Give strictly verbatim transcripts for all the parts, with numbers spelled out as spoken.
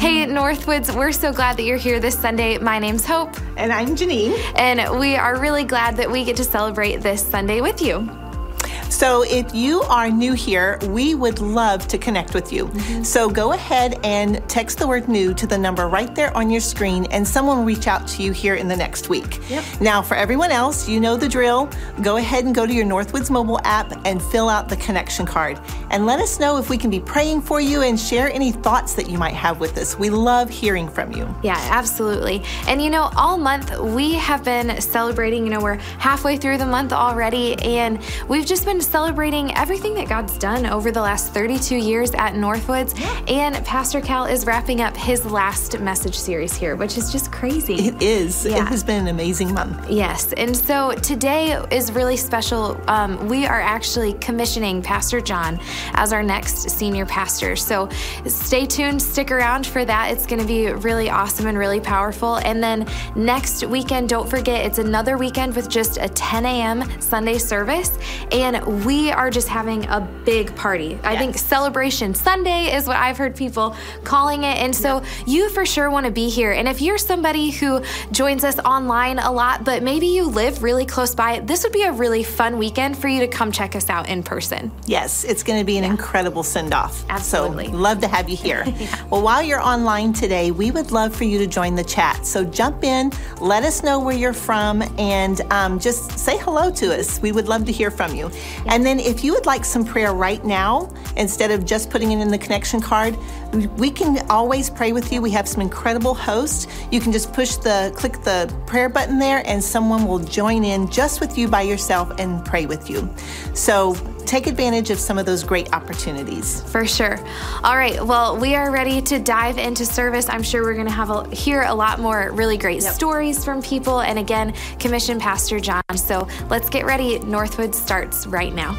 Hey, Northwoods, we're so glad that you're here this Sunday. My name's Hope. And I'm Janine. And we are really glad that we get to celebrate this Sunday with you. So if you are new here, we would love to connect with you. Mm-hmm. So go ahead and text the word new to the number right there on your screen, and someone will reach out to you here in the next week. Yep. Now, for everyone else, you know the drill. Go ahead and go to your Northwoods mobile app and fill out the connection card. And let us know if we can be praying for you and share any thoughts that you might have with us. We love hearing from you. Yeah, absolutely. And you know, all month we have been celebrating, you know, we're halfway through the month already, and we've just been celebrating everything that God's done over the last thirty-two years at Northwoods. Yeah. And Pastor Cal is wrapping up his last message series here, which is just crazy. It is. Yeah. It has been an amazing month. Yes. And so today is really special. Um, we are actually commissioning Pastor John as our next senior pastor. So stay tuned, stick around for that. It's going to be really awesome and really powerful. And then next weekend, don't forget, it's another weekend with just a ten a.m. Sunday service. And we are just having a big party. I yes. think Celebration Sunday is what I've heard people calling it. And so yeah. you for sure want to be here. And if you're somebody who joins us online a lot, but maybe you live really close by, this would be a really fun weekend for you to come check us out in person. Yes, it's going to be an yeah. incredible send-off. Absolutely. So love to have you here. yeah. Well, while you're online today, we would love for you to join the chat. So jump in, let us know where you're from, and um, just say hello to us. We would love to hear from you. Yeah. And then if you would like some prayer right now, instead of just putting it in the connection card, we can always pray with you. We have some incredible hosts. You can just push the, click the prayer button there, and someone will join in just with you by yourself and pray with you. So take advantage of some of those great opportunities. For sure. All right. Well, we are ready to dive into service. I'm sure we're going to have a, hear a lot more really great yep. stories from people. And again, commission Pastor John. So let's get ready. Northwood starts right now.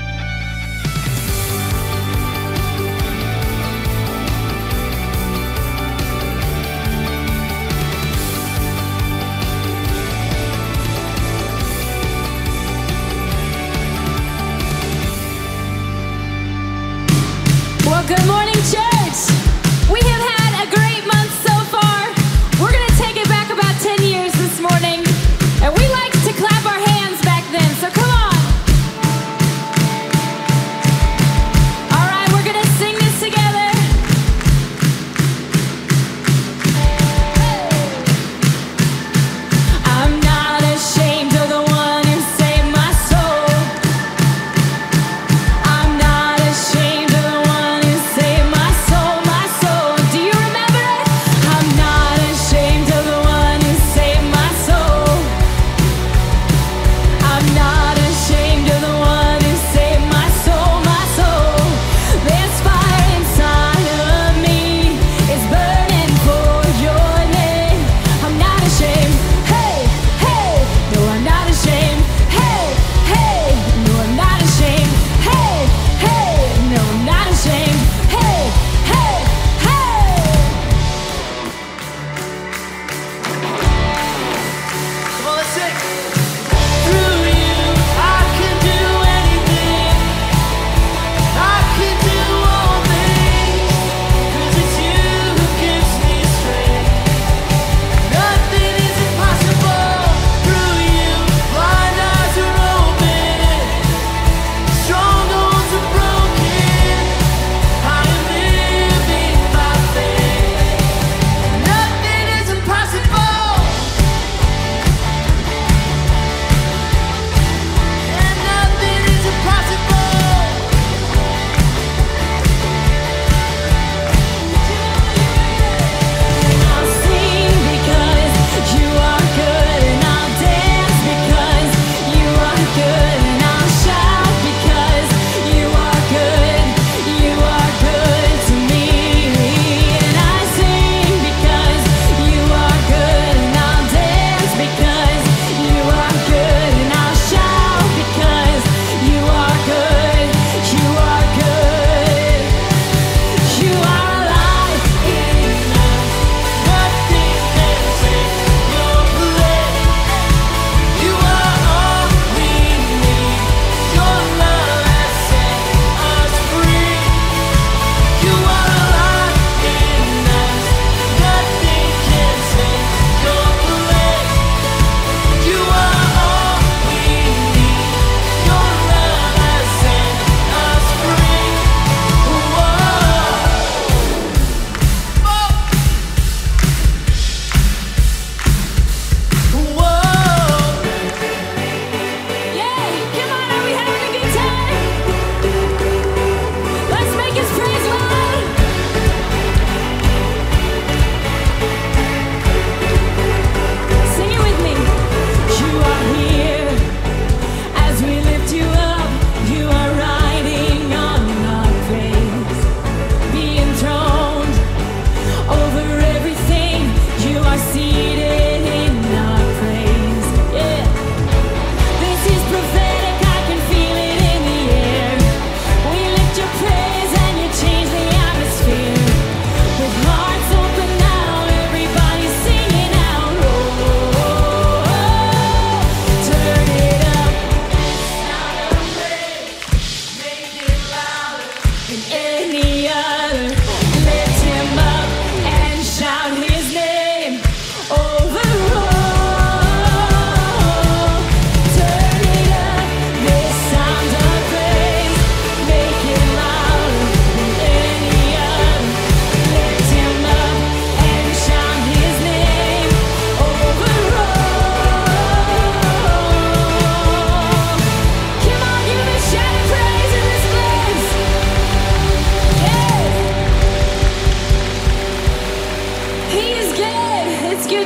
Good morning, church. We have had a great month so far. We're going to take it back about ten years this morning. And we like to clap our hands back then, so come on.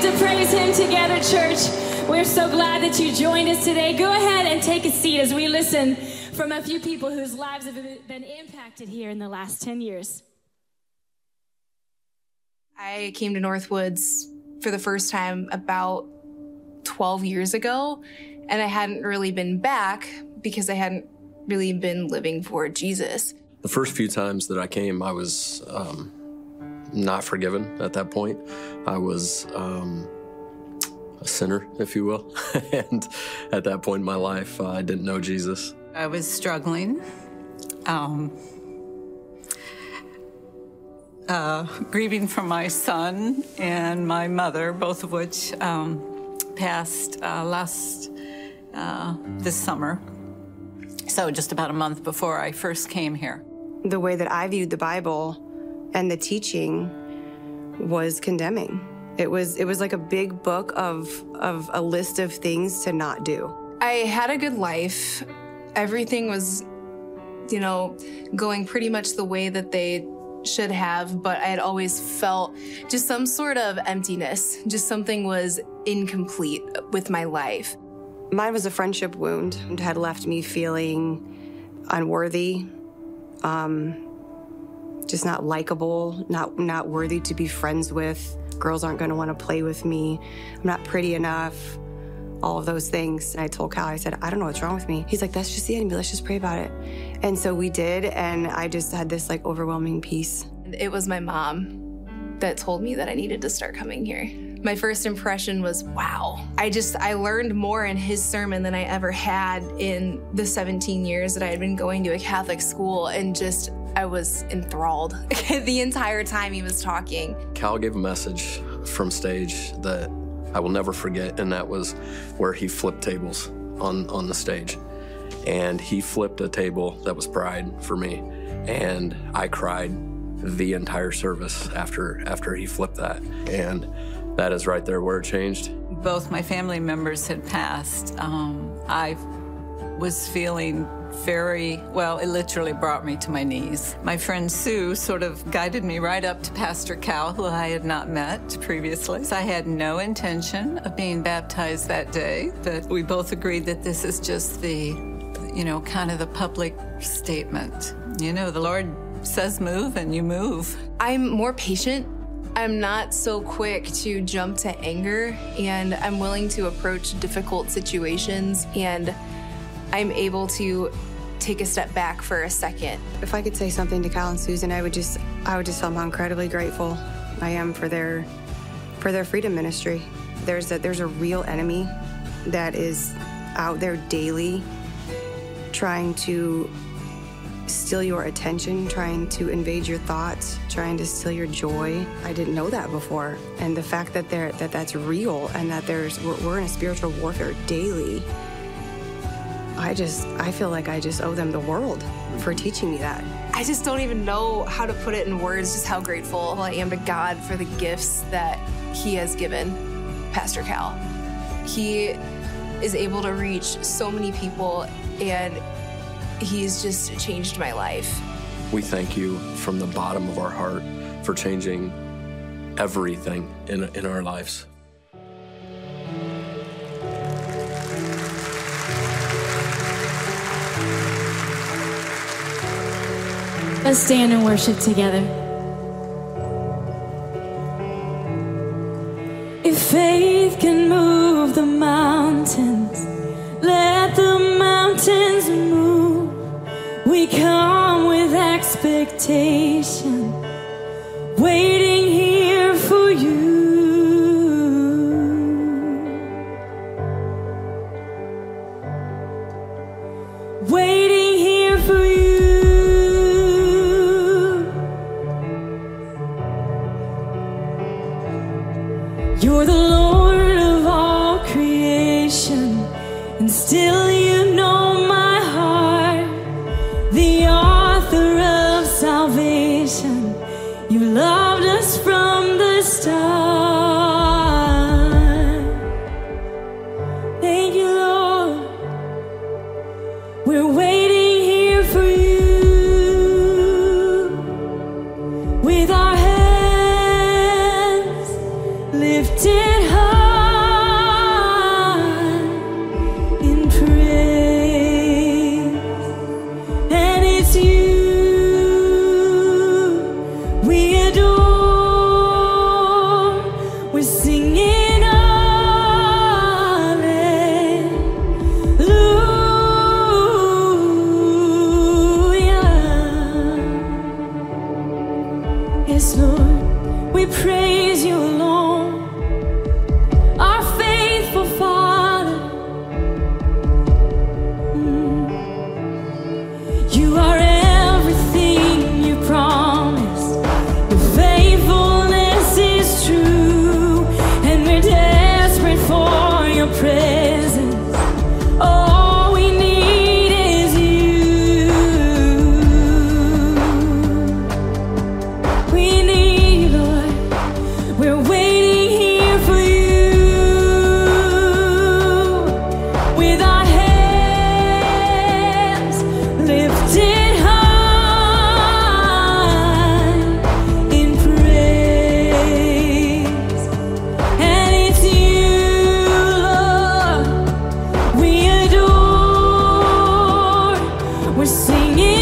to praise him together, church. We're so glad that you joined us today. Go ahead and take a seat as we listen from a few people whose lives have been impacted here in the last ten years. I came to Northwoods for the first time about twelve years ago, and I hadn't really been back because I hadn't really been living for Jesus. The first few times that I came, I was um, not forgiven at that point. I was um, a sinner, if you will. And at that point in my life, uh, I didn't know Jesus. I was struggling, um, uh, grieving for my son and my mother, both of which um, passed uh, last, uh, this summer. So just about a month before I first came here. The way that I viewed the Bible and the teaching was condemning. It was it was like a big book of of a list of things to not do. I had a good life. Everything was, you know, going pretty much the way that they should have, but I had always felt just some sort of emptiness. Just something was incomplete with my life. Mine was a friendship wound and had left me feeling unworthy, um, just not likable, not not worthy to be friends with. Girls aren't going to want to play with me. I'm not pretty enough. All of those things. And I told Cal, I said, I don't know what's wrong with me. He's like, that's just the enemy. Let's just pray about it. And so we did, and I just had this like overwhelming peace. It was my mom that told me that I needed to start coming here. My first impression was, wow. I just, I learned more in his sermon than I ever had in the seventeen years that I had been going to a Catholic school, and just, I was enthralled the entire time he was talking. Cal gave a message from stage that I will never forget, and that was where he flipped tables on, on the stage. And he flipped a table that was pride for me, and I cried the entire service after, after he flipped that. And that is right there where it changed. Both my family members had passed. Um, I was feeling very, well, it literally brought me to my knees. My friend Sue sort of guided me right up to Pastor Cal, who I had not met previously. So I had no intention of being baptized that day, but we both agreed that this is just the, you know, kind of the public statement. You know, the Lord says move and you move. I'm more patient. I'm not so quick to jump to anger, and I'm willing to approach difficult situations, and I'm able to take a step back for a second. If I could say something to Cal and Susan, I would just I would just tell them how incredibly grateful I am for their for their freedom ministry. There's a there's a real enemy that is out there daily trying to steal your attention, trying to invade your thoughts, trying to steal your joy. I didn't know that before. And the fact that there that that's real and that there's we're, we're in a spiritual warfare daily, I just, I feel like I just owe them the world for teaching me that. I just don't even know how to put it in words, just how grateful I am to God for the gifts that he has given Pastor Cal. He is able to reach so many people, and he's just changed my life. We thank you from the bottom of our heart for changing everything in, in our lives. Let's stand and worship together. If faith can move the mountains, let the mountains move. We come with expectation, waiting here for you. Waiting here for you. You're the Lord of all creation, and still you know my heart. The author of salvation, you loved us from the start. Thank you, Lord. We're waiting here for you, with our hands lifted high. Yes, Lord, we praise you alone, our faithful Father. Mm. You are everything you promised. Your faithfulness is true, and we're desperate for your presence. All we need is you. We need, Lord, we're waiting here for you, with our hands lifted high in praise. And it's you, Lord, we adore. We're singing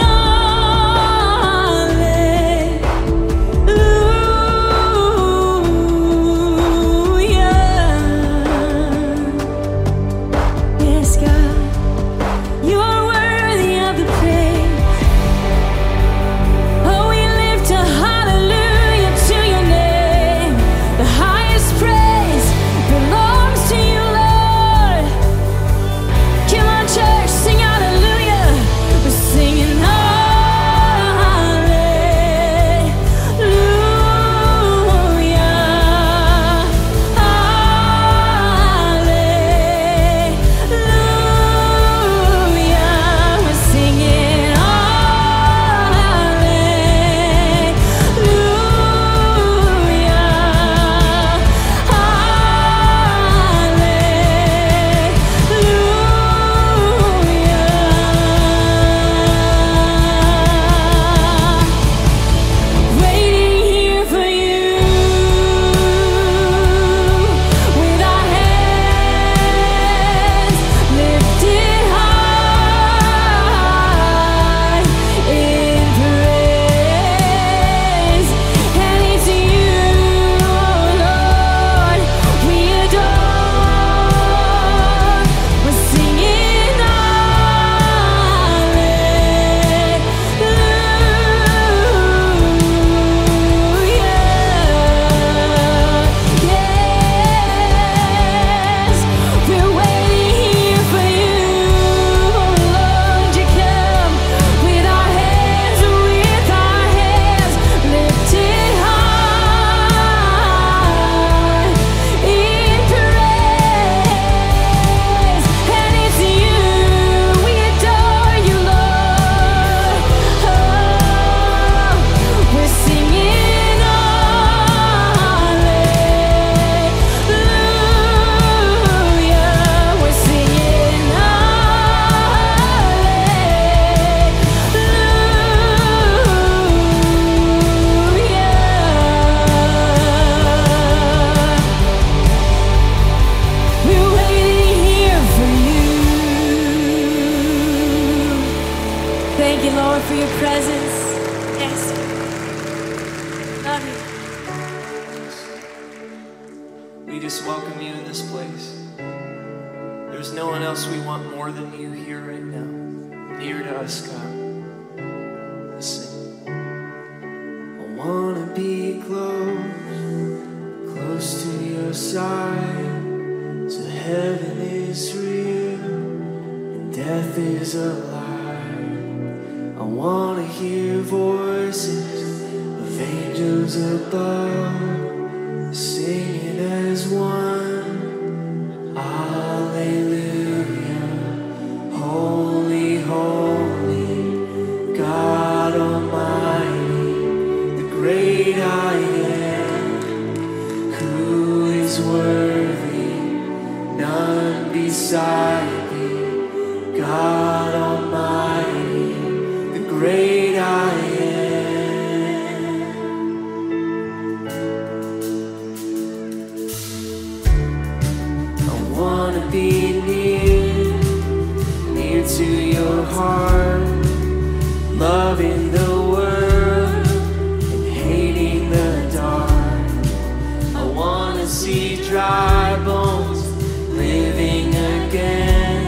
hallelujah. Yes, God, you are worthy of the praise. Oh, we lift a hallelujah to your name. The highest praise belongs to you, Lord. Come on, church, sing hallelujah. We're singing hallelujah. We're singing hallelujah. Waiting here for you, with our hands lifted high in praise. And it's you, Lord, we adore. We're singing hallelujah. Yes, we're waiting here for you, Lord. You come with our hands, with our hands lifted high in praise. And it's you, we adore you, Lord. Oh, we're singing hallelujah. We're singing hallelujah. We're waiting here for you. Thank you, Lord, for your presence. Yes. Love you. We just welcome you in this place. There's no one else we want more than you here right now. Near to us, God. Listen. I wanna be close, close to your side. So heaven is real and death is a lie. I wanna hear voices of angels above, singing as one. Hallelujah. Holy, holy, God Almighty, the great I am, who is worthy, none beside thee. God Almighty, the great I am. I wanna be near, near to your heart, loving the world and hating the dark. I wanna see dry bones living again.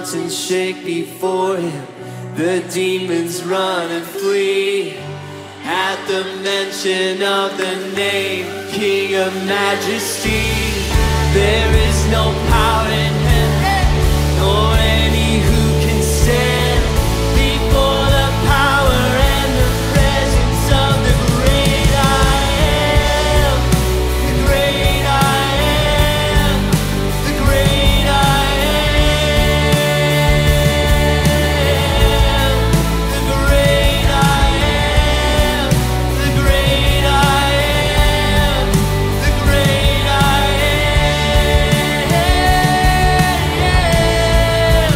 mountains shake before him, the demons run and flee. At the mention of the name, King of Majesty, there is no power in heaven, nor any who can stand before the power and the presence of the great I am. The great I am. The great I am. The great I am. The great I am. The great I am.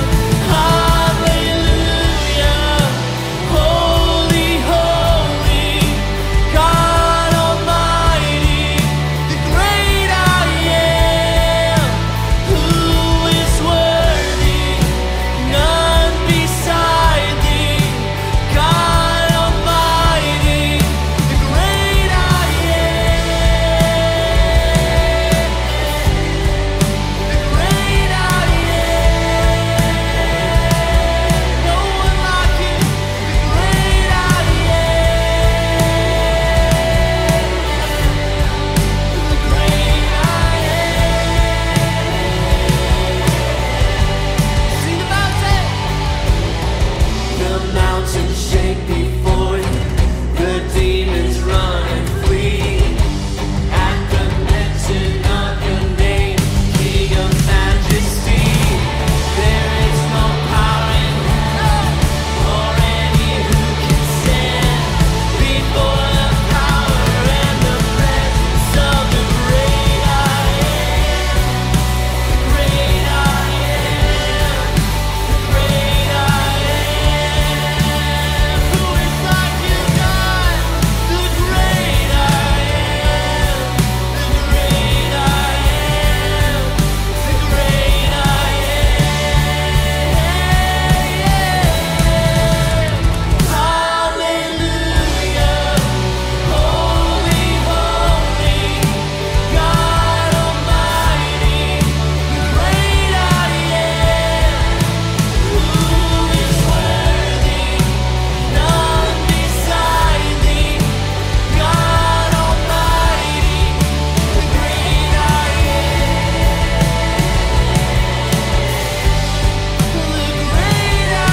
Hallelujah. Holy, holy, God Almighty, the great I am, who is worthy, none beside thee. God Almighty, the great I am, the great I am, no one like you, the great I am, the great I am. Sing the mountain. The mountains shake before you, the demons run and flee. At the mention of your name, King of Majesty, there is no power in hell, nor any who can stand before the power and the presence of the great I am. The great I am. The great I am. Who is like you, God? The great I am. The great I am. The great I am. Hallelujah. Holy, holy, God Almighty, the great I am, who is worthy, none beside thee. God Almighty, the great I am, the great I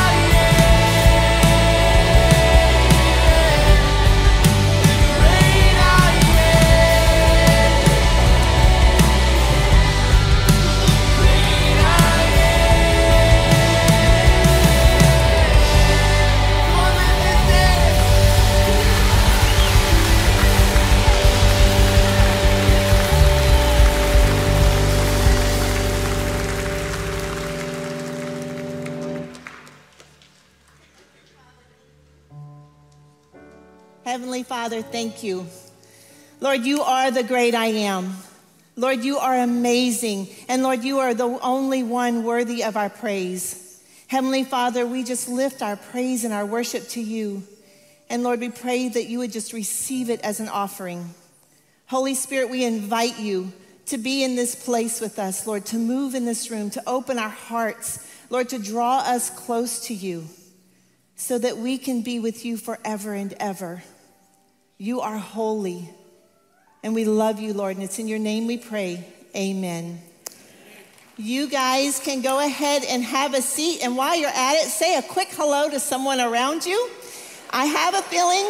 Heavenly Father, thank you. Lord, you are the great I am. Lord, you are amazing. And Lord, you are the only one worthy of our praise. Heavenly Father, we just lift our praise and our worship to you. And Lord, we pray that you would just receive it as an offering. Holy Spirit, we invite you to be in this place with us, Lord, to move in this room, to open our hearts, Lord, to draw us close to you so that we can be with you forever and ever. You are holy, and we love you, Lord, and it's in your name we pray. Amen. You guys can go ahead and have a seat, and while you're at it, say a quick hello to someone around you. I have a feeling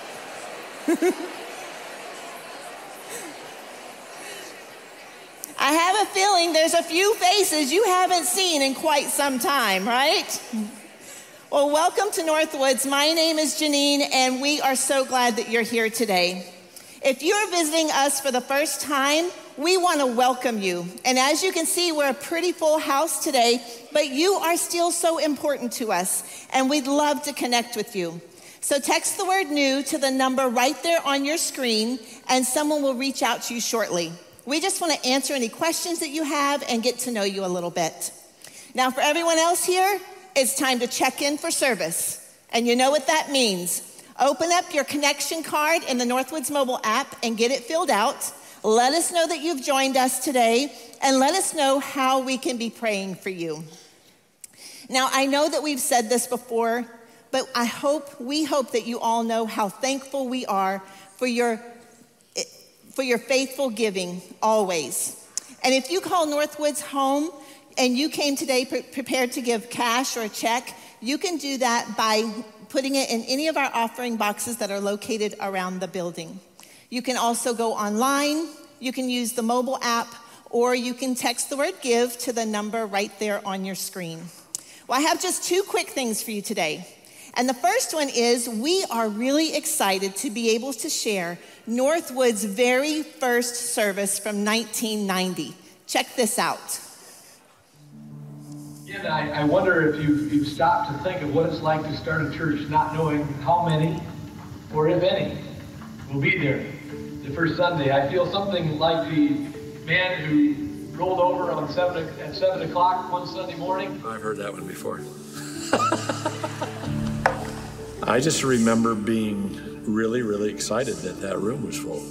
I have a feeling there's a few faces you haven't seen in quite some time, right? Well, welcome to Northwoods. My name is Janine, and we are so glad that you're here today. If you're visiting us for the first time, we want to welcome you. And as you can see, we're a pretty full house today, but you are still so important to us, and we'd love to connect with you. So text the word new to the number right there on your screen, and someone will reach out to you shortly. We just want to answer any questions that you have and get to know you a little bit. Now, for everyone else here, it's time to check in for service. And you know what that means. Open up your connection card in the Northwoods mobile app and get it filled out. Let us know that you've joined us today, and let us know how we can be praying for you. Now, I know that we've said this before, but I hope, we hope that you all know how thankful we are for your, for your faithful giving always. And if you call Northwoods home and you came today pre- prepared to give cash or a check, you can do that by putting it in any of our offering boxes that are located around the building. You can also go online, you can use the mobile app, or you can text the word give to the number right there on your screen. Well, I have just two quick things for you today. And the first one is we are really excited to be able to share Northwood's very first service from nineteen ninety. Check this out. Yeah, I, I wonder if you've, you've stopped to think of what it's like to start a church not knowing how many, or if any, will be there the first Sunday. I feel something like the man who rolled over on seven at seven o'clock one Sunday morning. I've heard that one before. I just remember being really, really excited that that room was full.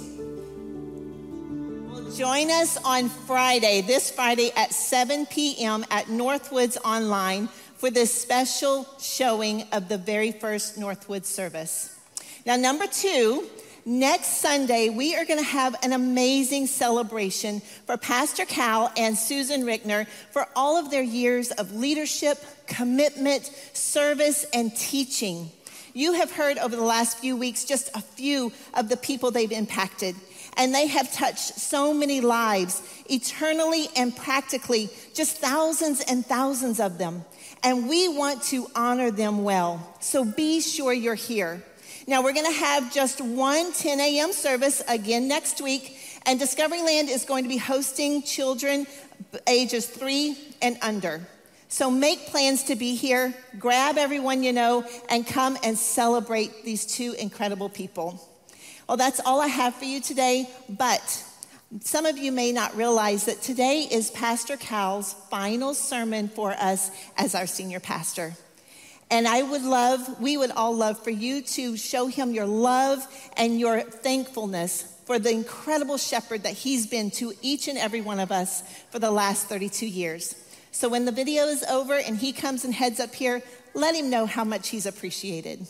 Well, join us on Friday, this Friday at seven p.m. at Northwoods Online for this special showing of the very first Northwoods service. Now, number two, next Sunday, we are going to have an amazing celebration for Pastor Cal and Susan Rickner for all of their years of leadership, commitment, service, and teaching. You have heard over the last few weeks just a few of the people they've impacted, and they have touched so many lives, eternally and practically, just thousands and thousands of them. And we want to honor them well, so be sure you're here. Now, we're going to have just one ten a.m. service again next week, and Discoveryland is going to be hosting children ages three and under. So make plans to be here, grab everyone you know, and come and celebrate these two incredible people. Well, that's all I have for you today, but some of you may not realize that today is Pastor Cal's final sermon for us as our senior pastor. And I would love, we would all love for you to show him your love and your thankfulness for the incredible shepherd that he's been to each and every one of us for the last thirty-two years. So when the video is over and he comes and heads up here, let him know how much he's appreciated.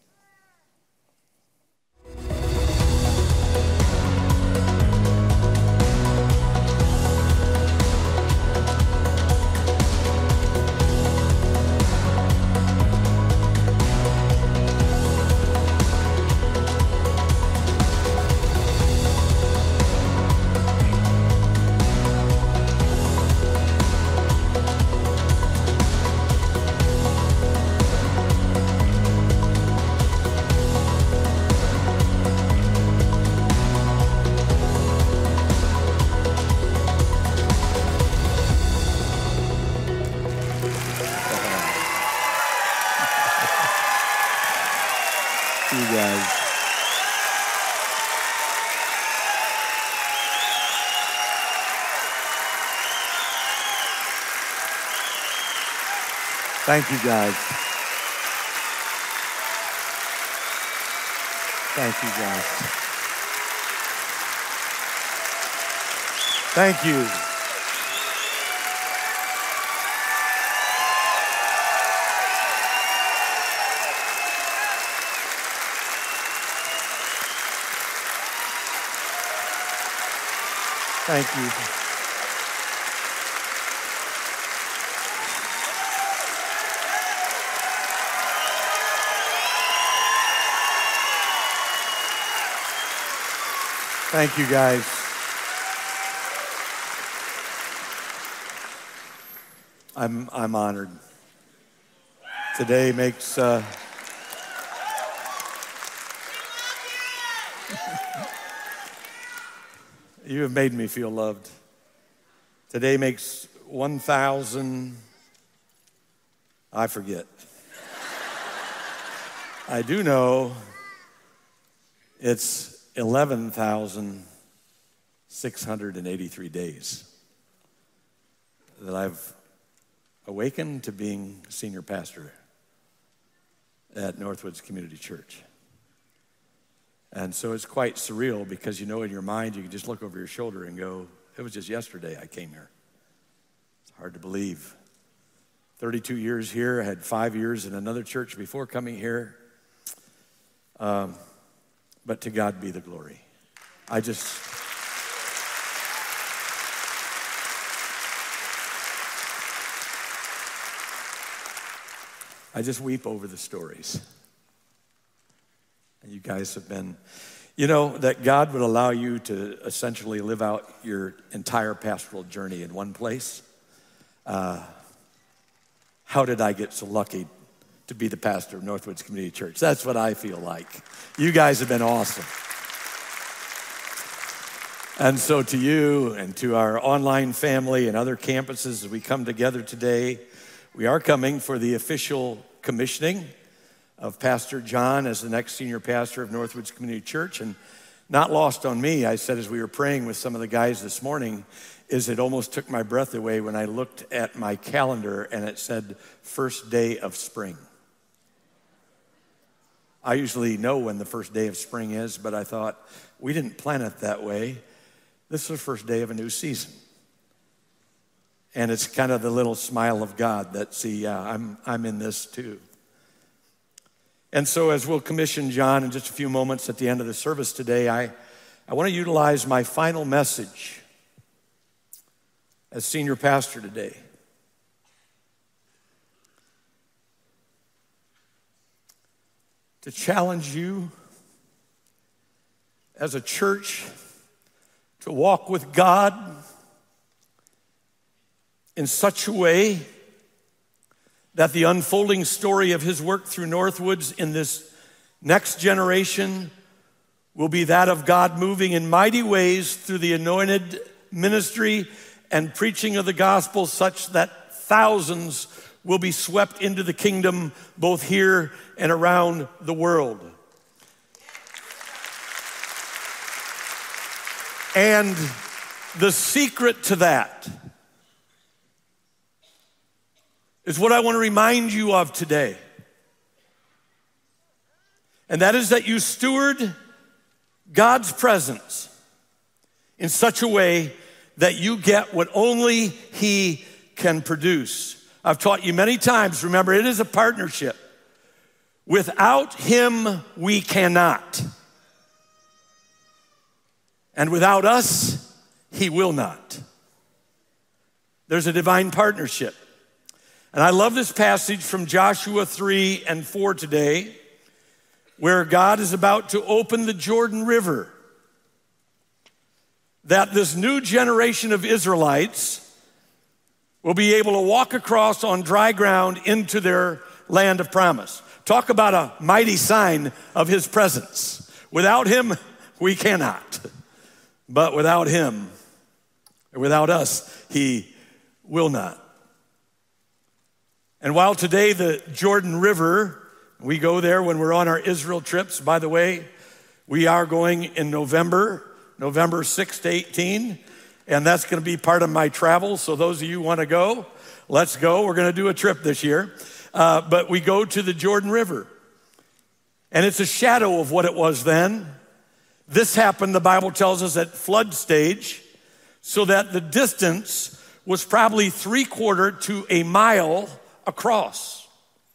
Thank you, guys. Thank you, guys. Thank you. Thank you. Thank you, guys. I'm I'm honored. Today makes uh, you have made me feel loved. Today makes one thousand. I forget. I do know it's eleven thousand six hundred eighty-three days that I've awakened to being senior pastor at Northwoods Community Church. And so it's quite surreal because, you know, in your mind, you can just look over your shoulder and go, it was just yesterday I came here. It's hard to believe. thirty-two years here. I had five years in another church before coming here. Um, but to God be the glory. I just... I just weep over the stories. And you guys have been, you know, that God would allow you to essentially live out your entire pastoral journey in one place. Uh, how did I get so lucky to be the pastor of Northwoods Community Church? That's what I feel like. You guys have been awesome. And so to you and to our online family and other campuses as we come together today, we are coming for the official commissioning of Pastor John as the next senior pastor of Northwoods Community Church. And not lost on me, I said as we were praying with some of the guys this morning, is it almost took my breath away when I looked at my calendar and it said first day of spring. I usually know when the first day of spring is, but I thought, we didn't plan it that way. This is the first day of a new season. And it's kind of the little smile of God that, see, yeah, I'm, I'm in this too. And so as we'll commission John in just a few moments at the end of the service today, I, I want to utilize my final message as senior pastor today. To challenge you as a church to walk with God in such a way that the unfolding story of his work through Northwoods in this next generation will be that of God moving in mighty ways through the anointed ministry and preaching of the gospel, such that thousands will be swept into the kingdom both here and around the world. And the secret to that is what I want to remind you of today. And that is that you steward God's presence in such a way that you get what only he can produce. I've taught you many times, remember, it is a partnership. Without him, we cannot. And without us, he will not. There's a divine partnership. And I love this passage from Joshua three and four today, where God is about to open the Jordan River, that this new generation of Israelites will be able to walk across on dry ground into their land of promise. Talk about a mighty sign of his presence. Without him, we cannot. But without him, or without us, he will not. And while today the Jordan River, we go there when we're on our Israel trips. By the way, we are going in November, November sixth to eighteenth, and that's going to be part of my travel. So those of you who want to go, let's go. We're going to do a trip this year. Uh, but we go to the Jordan River, and it's a shadow of what it was then. This happened, the Bible tells us, at flood stage, so that the distance was probably three quarter to a mile across.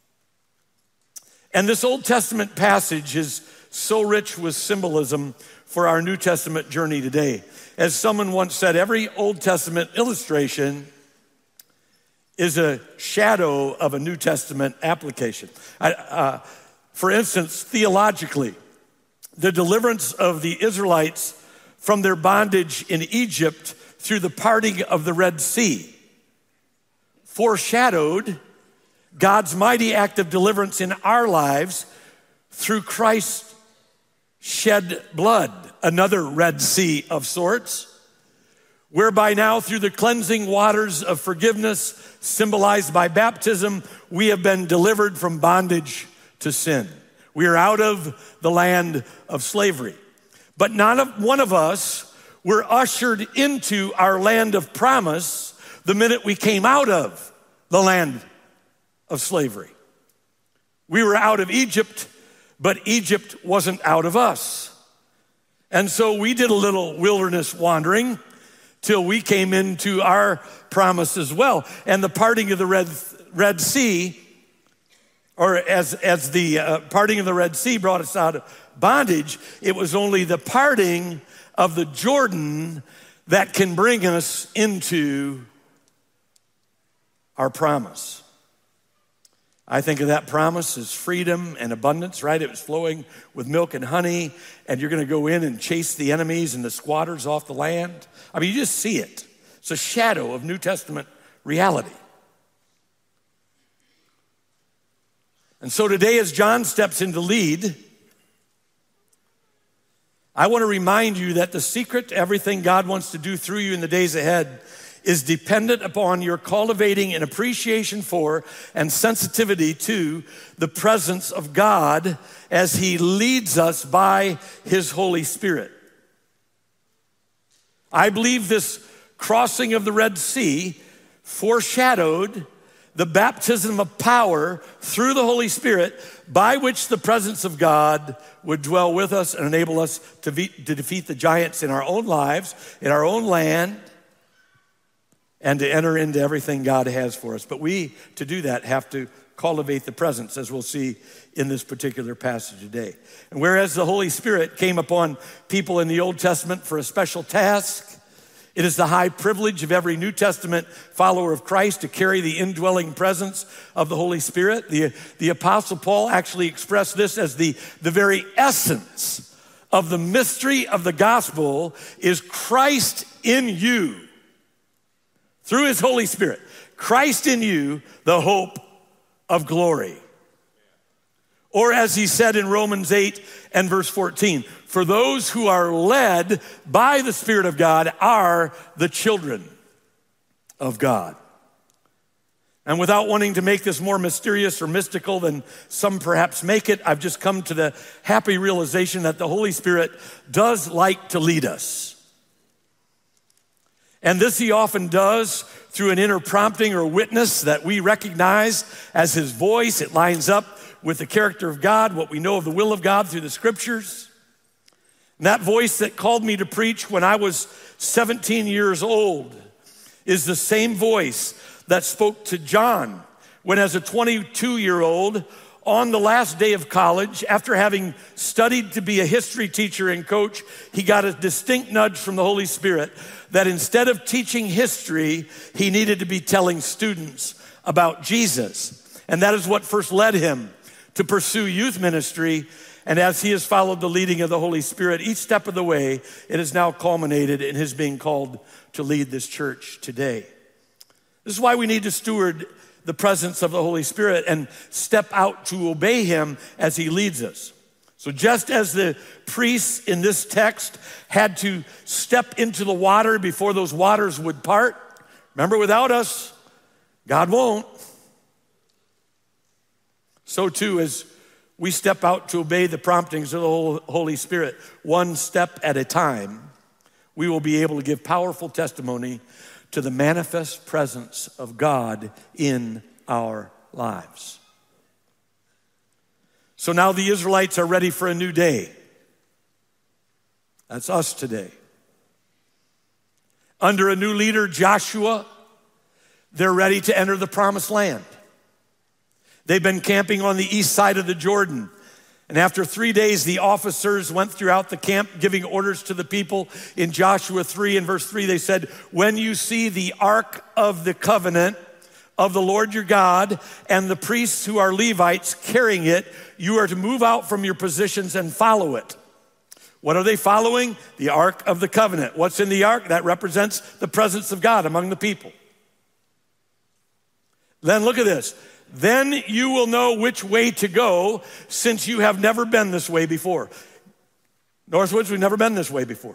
And this Old Testament passage is so rich with symbolism for our New Testament journey today. As someone once said, every Old Testament illustration is a shadow of a New Testament application. I, uh, for instance, theologically, the deliverance of the Israelites from their bondage in Egypt through the parting of the Red Sea foreshadowed God's mighty act of deliverance in our lives through Christ's shed blood, another Red Sea of sorts, whereby now through the cleansing waters of forgiveness symbolized by baptism, we have been delivered from bondage to sin. We are out of the land of slavery. But not one of us were ushered into our land of promise the minute we came out of the land of slavery. We were out of Egypt, but Egypt wasn't out of us. And so we did a little wilderness wandering till we came into our promise as well. And the parting of the Red, Red Sea, or as, as the uh, parting of the Red Sea brought us out of bondage, it was only the parting of the Jordan that can bring us into our promise. I think of that promise as freedom and abundance, right? It was flowing with milk and honey, and you're gonna go in and chase the enemies and the squatters off the land. I mean, you just see it. It's a shadow of New Testament reality. And so today, as John steps in to lead, I want to remind you that the secret to everything God wants to do through you in the days ahead is dependent upon your cultivating an appreciation for and sensitivity to the presence of God as he leads us by his Holy Spirit. I believe this crossing of the Red Sea foreshadowed the baptism of power through the Holy Spirit by which the presence of God would dwell with us and enable us to, be, to defeat the giants in our own lives, in our own land, and to enter into everything God has for us. But we, to do that, have to cultivate the presence, as we'll see in this particular passage today. And whereas the Holy Spirit came upon people in the Old Testament for a special task, it is the high privilege of every New Testament follower of Christ to carry the indwelling presence of the Holy Spirit. The, the Apostle Paul actually expressed this as the, the very essence of the mystery of the gospel is Christ in you. Through his Holy Spirit, Christ in you, the hope of glory. Or as he said in Romans eight and verse fourteen, for those who are led by the Spirit of God are the children of God. And without wanting to make this more mysterious or mystical than some perhaps make it, I've just come to the happy realization that the Holy Spirit does like to lead us. And this he often does through an inner prompting or witness that we recognize as his voice. It lines up with the character of God, what we know of the will of God through the scriptures. And that voice that called me to preach when I was seventeen years old is the same voice that spoke to John when, as a twenty-two-year-old, on the last day of college, after having studied to be a history teacher and coach, he got a distinct nudge from the Holy Spirit that instead of teaching history, he needed to be telling students about Jesus. And that is what first led him to pursue youth ministry. And as he has followed the leading of the Holy Spirit each step of the way, it has now culminated in his being called to lead this church today. This is why we need to steward the presence of the Holy Spirit and step out to obey him as he leads us. So just as the priests in this text had to step into the water before those waters would part, remember, without us, God won't. So too, as we step out to obey the promptings of the Holy Spirit, one step at a time, we will be able to give powerful testimony to the manifest presence of God in our lives. So now the Israelites are ready for a new day. That's us today. Under a new leader, Joshua, they're ready to enter the promised land. They've been camping on the east side of the Jordan. And after three days, the officers went throughout the camp giving orders to the people. In Joshua three and verse three, they said, when you see the ark of the covenant of the Lord your God and the priests who are Levites carrying it, you are to move out from your positions and follow it. What are they following? The ark of the covenant. What's in the ark? That represents the presence of God among the people. Then look at this. Then you will know which way to go, since you have never been this way before. Northwoods, we've never been this way before.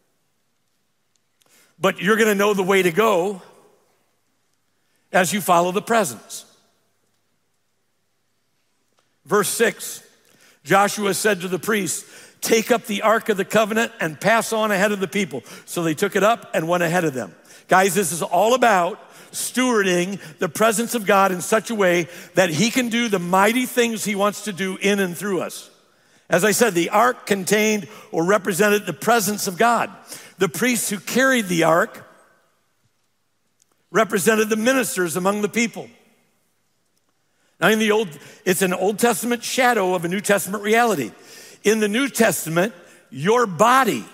But you're going to know the way to go as you follow the presence. Verse six, Joshua said to the priests, take up the ark of the covenant and pass on ahead of the people. So they took it up and went ahead of them. Guys, this is all about stewarding the presence of God in such a way that he can do the mighty things he wants to do in and through us. As I said, the ark contained or represented the presence of God. The priests who carried the ark represented the ministers among the people. Now in the old, it's an Old Testament shadow of a New Testament reality. In the New Testament, your body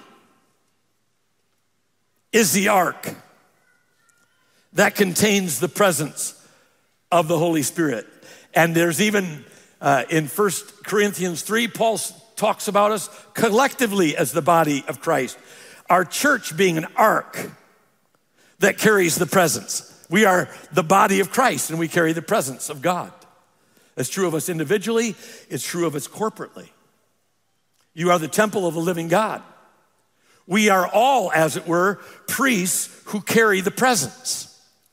is the ark that contains the presence of the Holy Spirit. And there's even uh, in First Corinthians three, Paul talks about us collectively as the body of Christ. Our church being an ark that carries the presence. We are the body of Christ and we carry the presence of God. It's true of us individually, it's true of us corporately. You are the temple of the living God. We are all, as it were, priests who carry the presence.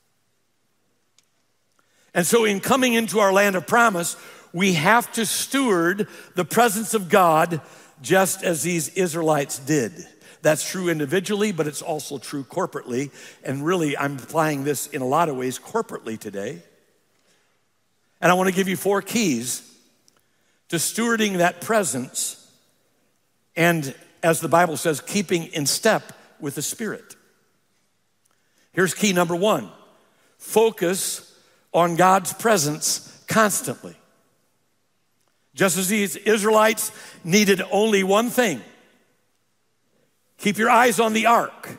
And so in coming into our land of promise, we have to steward the presence of God just as these Israelites did. That's true individually, but it's also true corporately. And really, I'm applying this in a lot of ways corporately today. And I want to give you four keys to stewarding that presence and, as the Bible says, keeping in step with the Spirit. Here's key number one. Focus on God's presence constantly. Just as these Israelites needed only one thing, keep your eyes on the ark.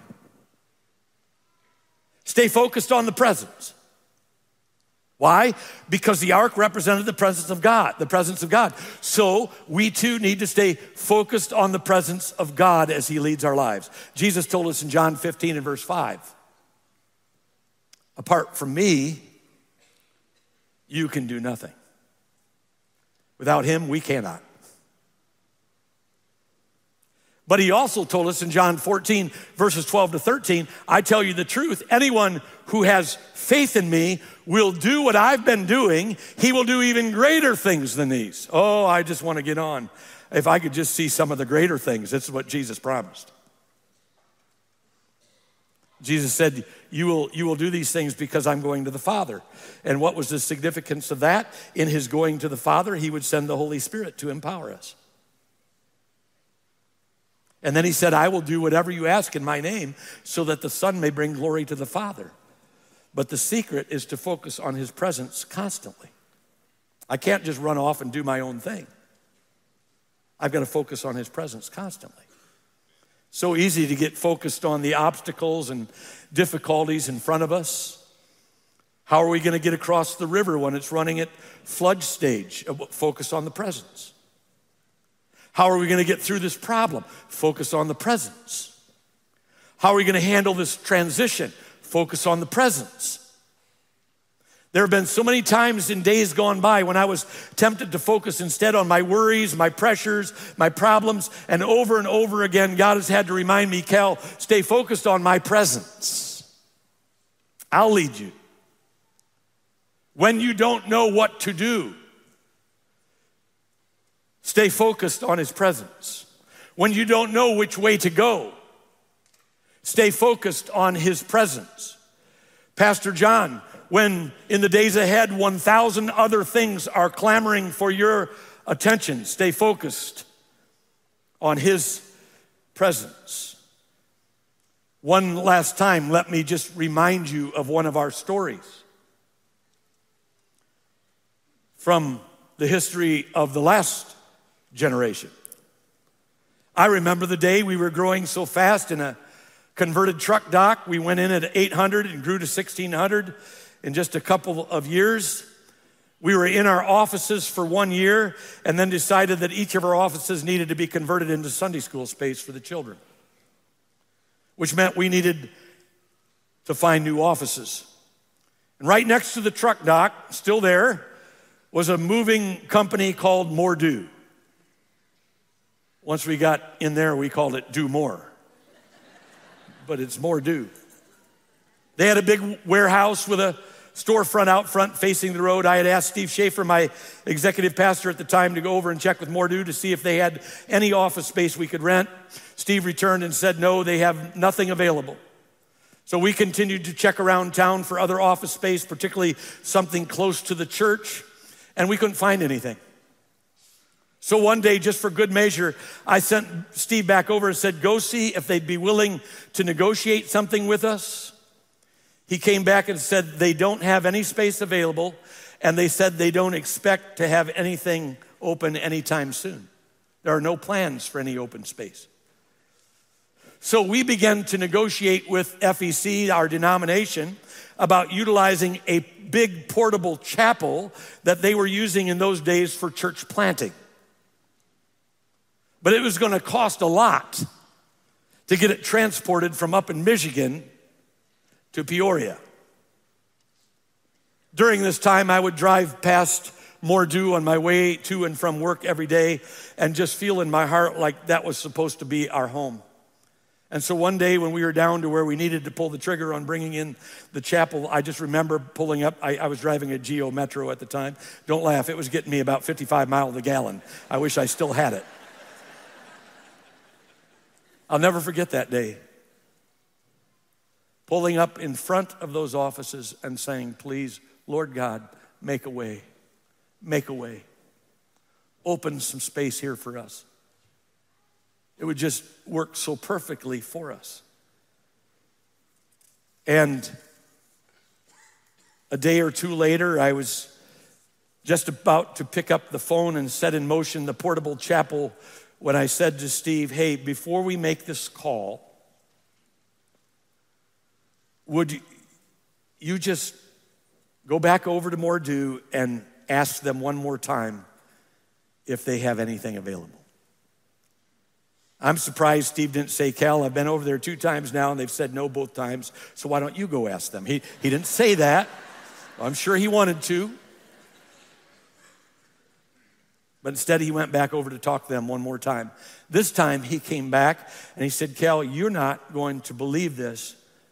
Stay focused on the presence. Why? Because the ark represented the presence of God, the presence of God. So we too need to stay focused on the presence of God as he leads our lives. Jesus told us in John fifteen and verse five, apart from me, you can do nothing. Without him, we cannot. But he also told us in John fourteen, verses twelve to thirteen, I tell you the truth, anyone who has faith in me will do what I've been doing. He will do even greater things than these. Oh, I just want to get on. If I could just see some of the greater things, this is what Jesus promised. Jesus said, you will, you will do these things because I'm going to the Father. And what was the significance of that? In his going to the Father, he would send the Holy Spirit to empower us. And then he said, I will do whatever you ask in my name so that the Son may bring glory to the Father. But the secret is to focus on his presence constantly. I can't just run off and do my own thing. I've got to focus on his presence constantly. So easy to get focused on the obstacles and difficulties in front of us. How are we going to get across the river when it's running at flood stage? Focus on the presence. How are we going to get through this problem? Focus on the presence. How are we going to handle this transition? Focus on the presence. There have been so many times in days gone by when I was tempted to focus instead on my worries, my pressures, my problems, and over and over again, God has had to remind me, Cal, stay focused on my presence. I'll lead you. When you don't know what to do, stay focused on his presence. When you don't know which way to go, stay focused on his presence. Pastor John, when in the days ahead, one thousand other things are clamoring for your attention, stay focused on his presence. One last time, let me just remind you of one of our stories from the history of the last generation. I remember the day we were growing so fast in a converted truck dock. We went in at eight hundred and grew to sixteen hundred in just a couple of years. We were in our offices for one year and then decided that each of our offices needed to be converted into Sunday school space for the children, which meant we needed to find new offices. And right next to the truck dock, still there, was a moving company called More Do. Once we got in there, we called it Do More. But it's More Do. They had a big warehouse with a storefront out front facing the road. I had asked Steve Schaefer, my executive pastor at the time, to go over and check with More Do to see if they had any office space we could rent. Steve returned and said, no, they have nothing available. So we continued to check around town for other office space, particularly something close to the church, and we couldn't find anything. So one day, just for good measure, I sent Steve back over and said, go see if they'd be willing to negotiate something with us. He came back and said they don't have any space available, and they said they don't expect to have anything open anytime soon. There are no plans for any open space. So we began to negotiate with F E C, our denomination, about utilizing a big portable chapel that they were using in those days for church planting. But it was going to cost a lot to get it transported from up in Michigan to Peoria. During this time, I would drive past Mordew on my way to and from work every day and just feel in my heart like that was supposed to be our home. And so one day when we were down to where we needed to pull the trigger on bringing in the chapel, I just remember pulling up. I, I was driving a Geo Metro at the time. Don't laugh, it was getting me about fifty-five miles a gallon. I wish I still had it. I'll never forget that day. Pulling up in front of those offices and saying, please, Lord God, make a way, make a way. Open some space here for us. It would just work so perfectly for us. And a day or two later, I was just about to pick up the phone and set in motion the portable chapel when I said to Steve, hey, before we make this call, would you just go back over to Mordew and ask them one more time if they have anything available? I'm surprised Steve didn't say, Cal, I've been over there two times now and they've said no both times, so why don't you go ask them? He, he didn't say that. I'm sure he wanted to. But instead he went back over to talk to them one more time. This time he came back and he said, Cal, you're not going to believe this.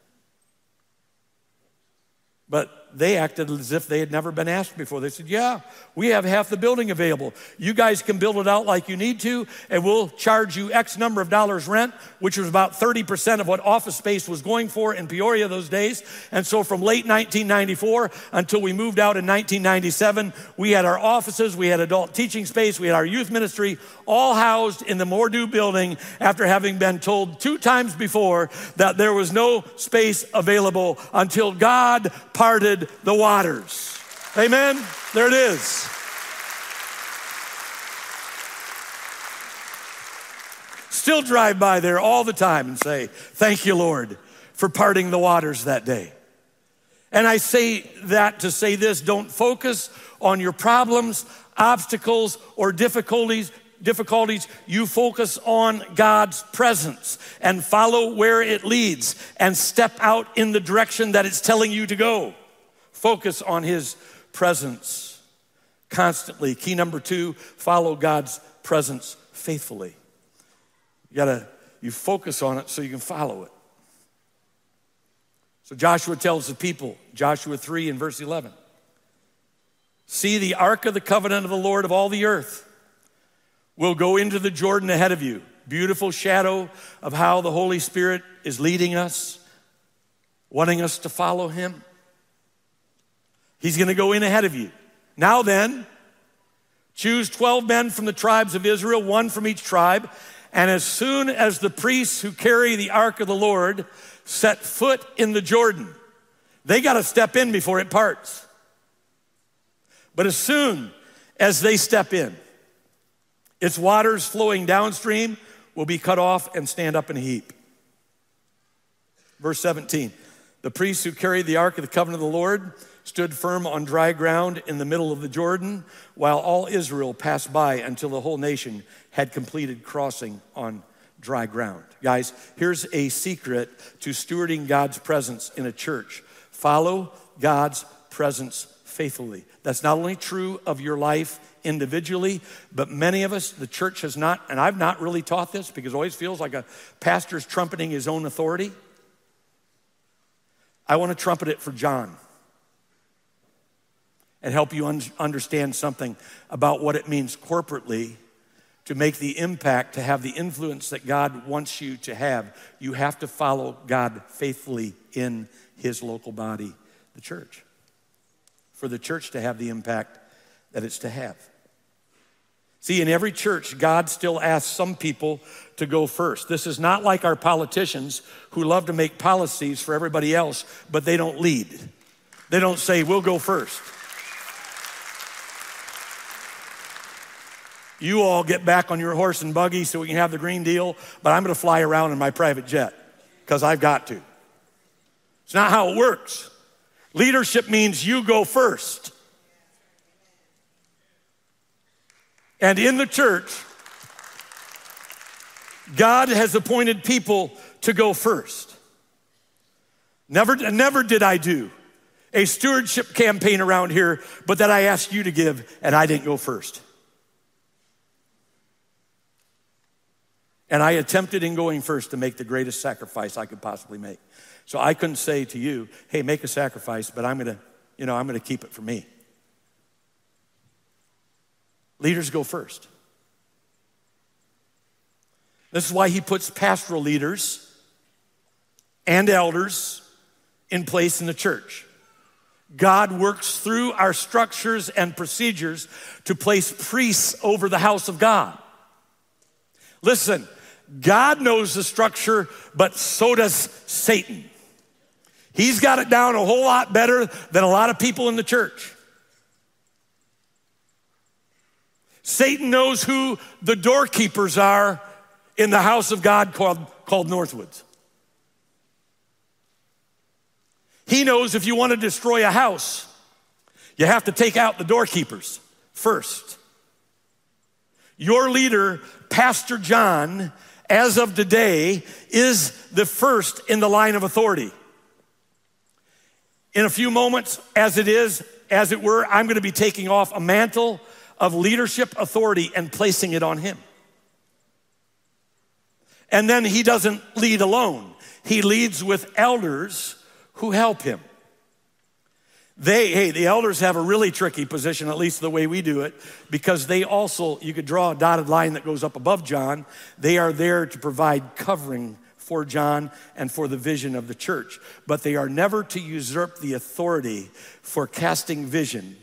But they acted as if they had never been asked before. They said, yeah, we have half the building available. You guys can build it out like you need to, and we'll charge you X number of dollars rent, which was about thirty percent of what office space was going for in Peoria those days. And so from late nineteen ninety-four until we moved out in nineteen ninety-seven, we had our offices, we had adult teaching space, we had our youth ministry, all housed in the Mordew building after having been told two times before that there was no space available until God parted the waters. Amen? There it is. Still drive by there all the time and say, thank you, Lord, for parting the waters that day. And I say that to say this, don't focus on your problems, obstacles, or difficulties. difficulties, you focus on God's presence and follow where it leads and step out in the direction that it's telling you to go. Focus on his presence constantly. Key number two, follow God's presence faithfully. You gotta, you focus on it so you can follow it. So Joshua tells the people, Joshua three and verse eleven, see, the ark of the covenant of the Lord of all the earth will go into the Jordan ahead of you. Beautiful shadow of how the Holy Spirit is leading us, wanting us to follow him. He's going to go in ahead of you. Now then, choose twelve men from the tribes of Israel, one from each tribe, and as soon as the priests who carry the ark of the Lord set foot in the Jordan, they got to step in before it parts. But as soon as they step in, its waters flowing downstream will be cut off and stand up in a heap. Verse seventeen, the priests who carried the ark of the covenant of the Lord stood firm on dry ground in the middle of the Jordan, while all Israel passed by until the whole nation had completed crossing on dry ground. Guys, here's a secret to stewarding God's presence in a church. Follow God's presence faithfully. That's not only true of your life individually, but many of us, the church has not, and I've not really taught this because it always feels like a pastor's trumpeting his own authority. I want to trumpet it for John and help you un- understand something about what it means corporately to make the impact, to have the influence that God wants you to have. You have to follow God faithfully in his local body, the church, for the church to have the impact that it's to have. See, in every church, God still asks some people to go first. This is not like our politicians who love to make policies for everybody else, but they don't lead. They don't say, we'll go first. You all get back on your horse and buggy so we can have the Green Deal, but I'm gonna fly around in my private jet because I've got to. It's not how it works. Leadership means you go first. And in the church, God has appointed people to go first. Never, never did I do a stewardship campaign around here, but that I asked you to give, and I didn't go first. And I attempted in going first to make the greatest sacrifice I could possibly make. So I couldn't say to you, hey, make a sacrifice, but I'm gonna, you know, I'm gonna keep it for me. Leaders go first. This is why he puts pastoral leaders and elders in place in the church. God works through our structures and procedures to place priests over the house of God. Listen, God knows the structure, but so does Satan. He's got it down a whole lot better than a lot of people in the church. Satan knows who the doorkeepers are in the house of God called, called Northwoods. He knows if you want to destroy a house, you have to take out the doorkeepers first. Your leader, Pastor John, as of today, is the first in the line of authority. In a few moments, as it is, as it were, I'm going to be taking off a mantle of leadership authority and placing it on him. And then he doesn't lead alone. He leads with elders who help him. They, hey, the elders have a really tricky position, at least the way we do it, because they also, you could draw a dotted line that goes up above John. They are there to provide covering for John and for the vision of the church, but they are never to usurp the authority for casting vision.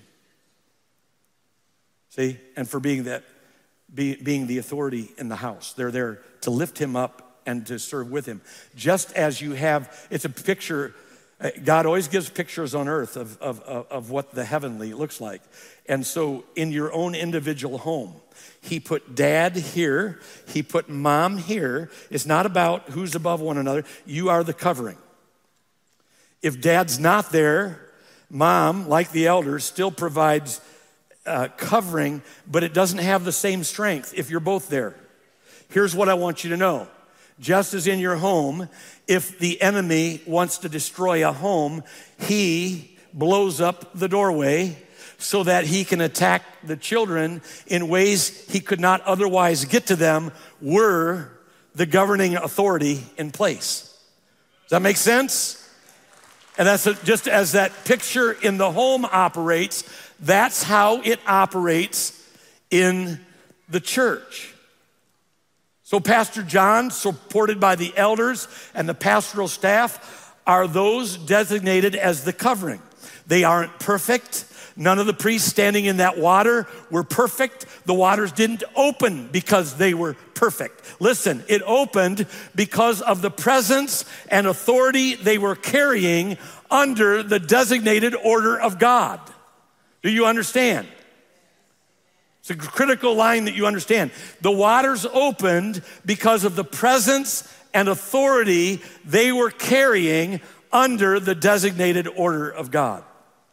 See, and for being that, be, being the authority in the house. They're there to lift him up and to serve with him. Just as you have, it's a picture. God always gives pictures on earth of, of, of what the heavenly looks like. And so in your own individual home, he put dad here, he put mom here. It's not about who's above one another. You are the covering. If dad's not there, mom, like the elders, still provides uh, covering, but it doesn't have the same strength if you're both there. Here's what I want you to know. Just as in your home, if the enemy wants to destroy a home, he blows up the doorway so that he can attack the children in ways he could not otherwise get to them were the governing authority in place. Does that make sense? And that's a, just as that picture in the home operates, that's how it operates in the church. So Pastor John, supported by the elders and the pastoral staff, are those designated as the covering. They aren't perfect. None of the priests standing in that water were perfect. The waters didn't open because they were perfect. Listen, it opened because of the presence and authority they were carrying under the designated order of God. Do you understand? It's a critical line that you understand. The waters opened because of the presence and authority they were carrying under the designated order of God.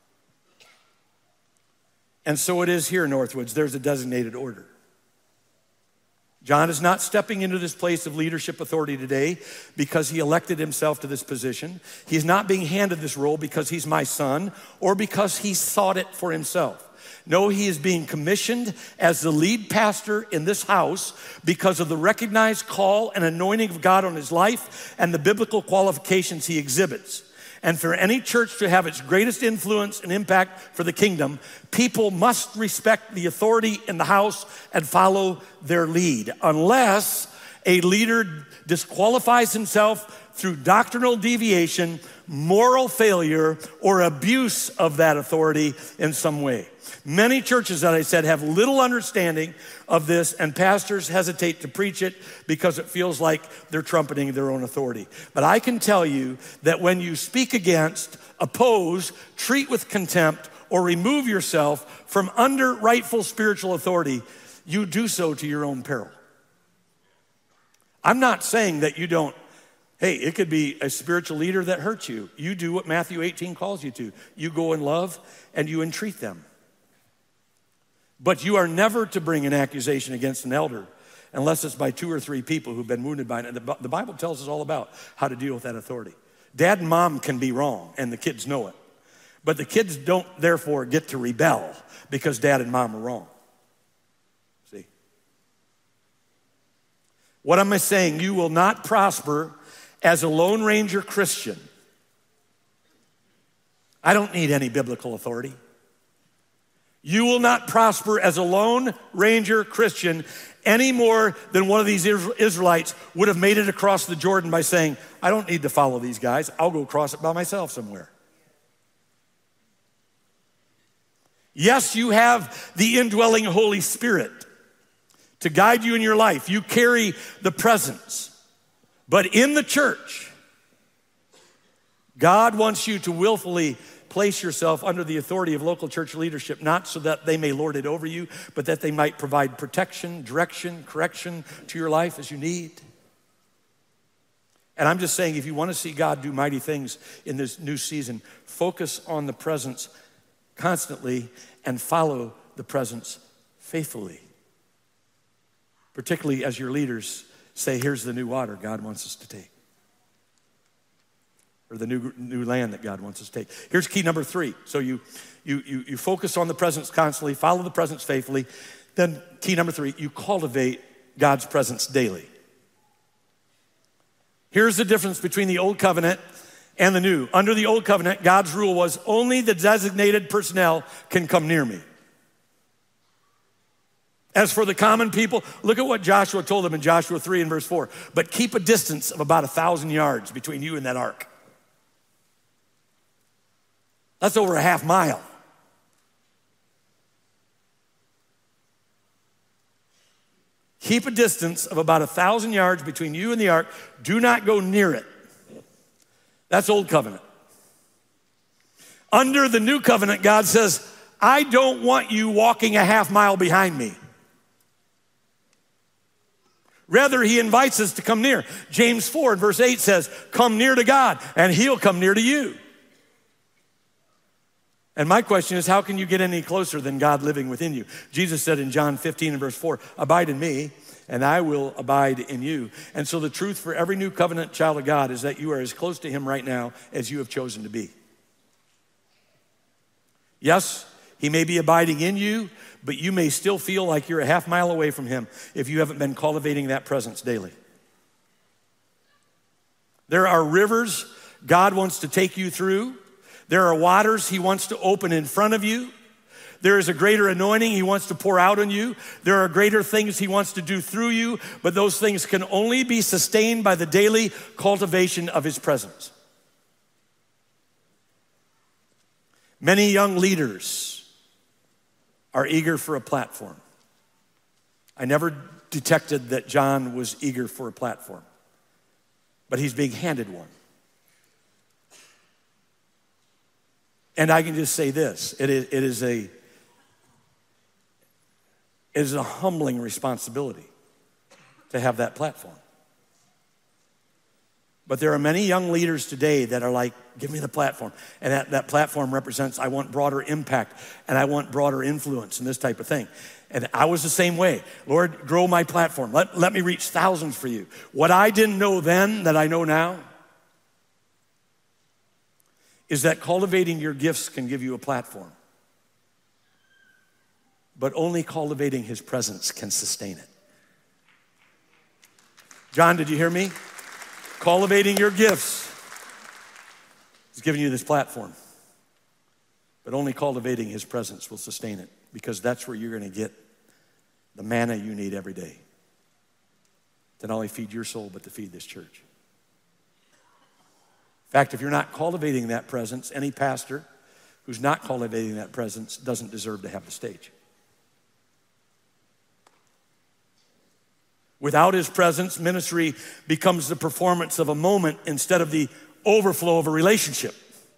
And so it is here, Northwoods. There's a designated order. John is not stepping into this place of leadership authority today because he elected himself to this position. He's not being handed this role because he's my son or because he sought it for himself. No, he is being commissioned as the lead pastor in this house because of the recognized call and anointing of God on his life and the biblical qualifications he exhibits. And for any church to have its greatest influence and impact for the kingdom, people must respect the authority in the house and follow their lead, unless a leader disqualifies himself through doctrinal deviation, moral failure, or abuse of that authority in some way. Many churches, that I said, have little understanding of this, and pastors hesitate to preach it because it feels like they're trumpeting their own authority. But I can tell you that when you speak against, oppose, treat with contempt, or remove yourself from under rightful spiritual authority, you do so to your own peril. I'm not saying that you don't. Hey, it could be a spiritual leader that hurts you. You do what Matthew eighteen calls you to. You go in love and you entreat them. But you are never to bring an accusation against an elder unless it's by two or three people who've been wounded by it. The Bible tells us all about how to deal with that authority. Dad and mom can be wrong, and the kids know it. But the kids don't, therefore, get to rebel because dad and mom are wrong. See? What am I saying? You will not prosper as a Lone Ranger Christian. I don't need any biblical authority. You will not prosper as a Lone Ranger Christian any more than one of these Israelites would have made it across the Jordan by saying, I don't need to follow these guys. I'll go across it by myself somewhere. Yes, you have the indwelling Holy Spirit to guide you in your life. You carry the presence. But in the church, God wants you to willfully place yourself under the authority of local church leadership, not so that they may lord it over you, but that they might provide protection, direction, correction to your life as you need. And I'm just saying, if you want to see God do mighty things in this new season, focus on the presence constantly and follow the presence faithfully. Particularly as your leaders say, here's the new water God wants us to take. Or the new new land that God wants us to take. Here's key number three. So you, you, you, you focus on the presence constantly, follow the presence faithfully. Then key number three, you cultivate God's presence daily. Here's the difference between the old covenant and the new. Under the old covenant, God's rule was only the designated personnel can come near me. As for the common people, look at what Joshua told them in Joshua three and verse four. But keep a distance of about a thousand yards between you and that ark. That's over a half mile. Keep a distance of about a thousand yards between you and the ark. Do not go near it. That's old covenant. Under the new covenant, God says, I don't want you walking a half mile behind me. Rather, he invites us to come near. James four and verse eight says, come near to God and he'll come near to you. And my question is, how can you get any closer than God living within you? Jesus said in John fifteen and verse four, abide in me and I will abide in you. And so the truth for every new covenant child of God is that you are as close to him right now as you have chosen to be. Yes, he may be abiding in you, but you may still feel like you're a half mile away from him if you haven't been cultivating that presence daily. There are rivers God wants to take you through. There are waters he wants to open in front of you. There is a greater anointing he wants to pour out on you. There are greater things he wants to do through you, but those things can only be sustained by the daily cultivation of his presence. Many young leaders are eager for a platform. I never detected that John was eager for a platform, but he's being handed one. And I can just say this, it is, it is a it is a humbling responsibility to have that platform. But there are many young leaders today that are like, give me the platform. And that, that platform represents, I want broader impact and I want broader influence and this type of thing. And I was the same way. Lord, grow my platform. Let, let me reach thousands for you. What I didn't know then that I know now is that cultivating your gifts can give you a platform. But only cultivating his presence can sustain it. John, did you hear me? Cultivating your gifts is giving you this platform. But only cultivating his presence will sustain it, because that's where you're going to get the manna you need every day to not only feed your soul, but to feed this church. In fact, if you're not cultivating that presence, any pastor who's not cultivating that presence doesn't deserve to have the stage. Without his presence, ministry becomes the performance of a moment instead of the overflow of a relationship.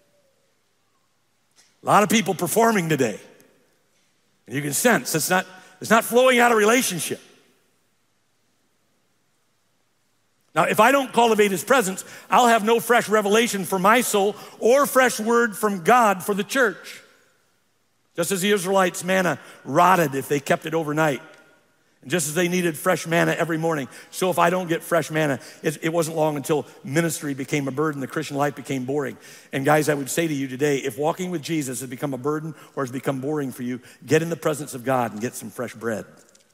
A lot of people performing today. And you can sense it's not, it's not flowing out of relationship. Now, if I don't cultivate his presence, I'll have no fresh revelation for my soul or fresh word from God for the church. Just as the Israelites' manna rotted if they kept it overnight. And just as they needed fresh manna every morning. So if I don't get fresh manna, it, it wasn't long until ministry became a burden, the Christian life became boring. And guys, I would say to you today, if walking with Jesus has become a burden or has become boring for you, get in the presence of God and get some fresh bread.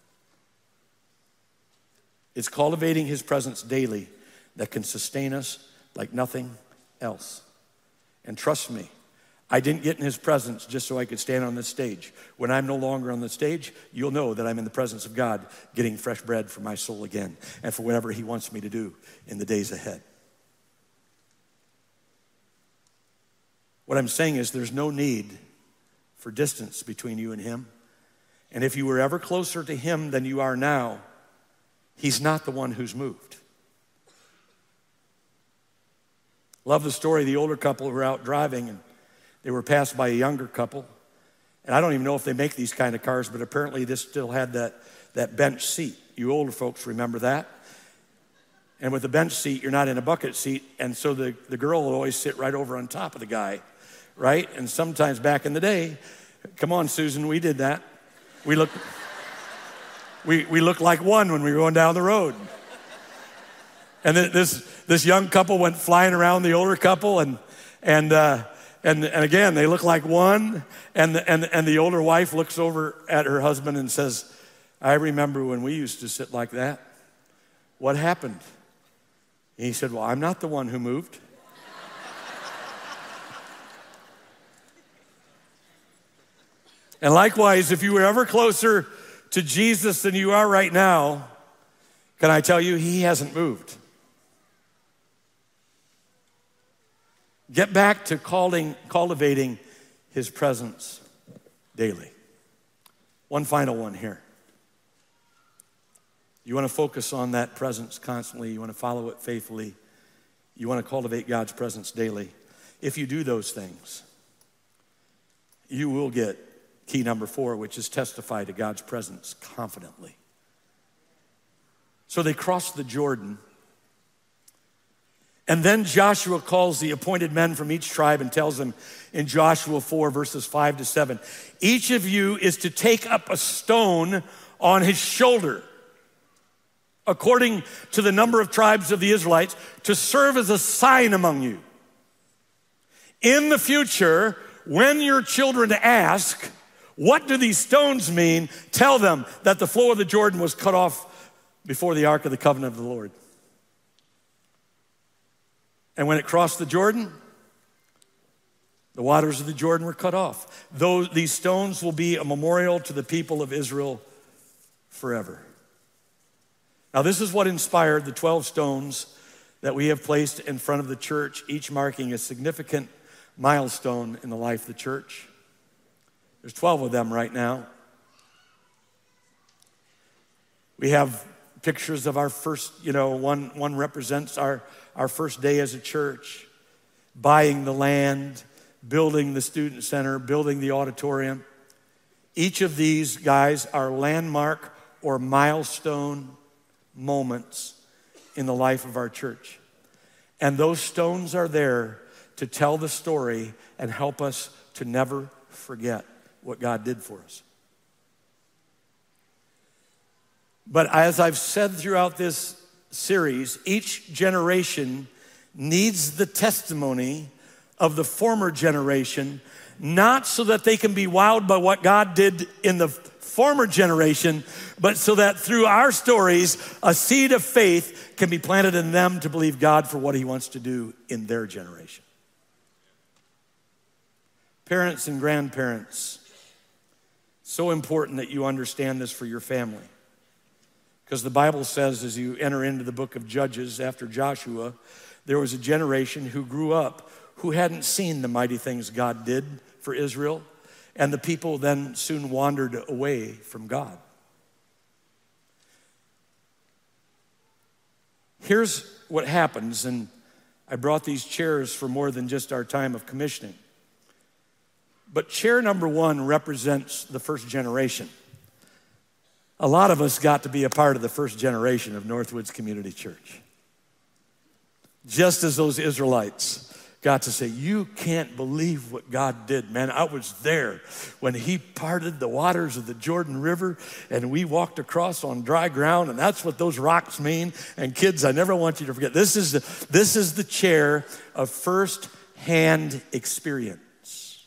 It's cultivating his presence daily that can sustain us like nothing else. And trust me, I didn't get in his presence just so I could stand on this stage. When I'm no longer on the stage, you'll know that I'm in the presence of God getting fresh bread for my soul again and for whatever he wants me to do in the days ahead. What I'm saying is there's no need for distance between you and him. And if you were ever closer to him than you are now, he's not the one who's moved. Love the story of the older couple who were out driving and they were passed by a younger couple. And I don't even know if they make these kind of cars, but apparently this still had that, that bench seat. You older folks remember that. And with the bench seat, you're not in a bucket seat. And so the, the girl will always sit right over on top of the guy, right? And sometimes back in the day, come on, Susan, we did that. We looked, we, we looked like one when we were going down the road. And then this, this young couple went flying around the older couple and, and, uh, And, and again, they look like one, and the, and, and the older wife looks over at her husband and says, I remember when we used to sit like that. What happened? And he said, well, I'm not the one who moved. And likewise, if you were ever closer to Jesus than you are right now, can I tell you, he hasn't moved. Get back to calling, cultivating his presence daily. One final one here. You want to focus on that presence constantly. You want to follow it faithfully. You want to cultivate God's presence daily. If you do those things, you will get key number four, which is testify to God's presence confidently. So they crossed the Jordan. And then Joshua calls the appointed men from each tribe and tells them in Joshua four, verses five to seven, each of you is to take up a stone on his shoulder, according to the number of tribes of the Israelites, to serve as a sign among you. In the future, when your children ask, what do these stones mean? Tell them that the flow of the Jordan was cut off before the Ark of the Covenant of the Lord. And when it crossed the Jordan, the waters of the Jordan were cut off. Those, these stones will be a memorial to the people of Israel forever. Now, this is what inspired the twelve stones that we have placed in front of the church, each marking a significant milestone in the life of the church. There's twelve of them right now. We have pictures of our first, you know, one, one represents our, our first day as a church, buying the land, building the student center, building the auditorium. Each of these guys are landmark or milestone moments in the life of our church. And those stones are there to tell the story and help us to never forget what God did for us. But as I've said throughout this series, each generation needs the testimony of the former generation, not so that they can be wowed by what God did in the former generation, but so that through our stories, a seed of faith can be planted in them to believe God for what he wants to do in their generation. Parents and grandparents, so important that you understand this for your family. Because the Bible says as you enter into the book of Judges after Joshua, there was a generation who grew up who hadn't seen the mighty things God did for Israel, and the people then soon wandered away from God. Here's what happens, and I brought these chairs for more than just our time of commissioning. But chair number one represents the first generation. A lot of us got to be a part of the first generation of Northwoods Community Church. Just as those Israelites got to say, you can't believe what God did, man. I was there when he parted the waters of the Jordan River and we walked across on dry ground, and that's what those rocks mean. And kids, I never want you to forget, this is the, this is the chair of first-hand experience.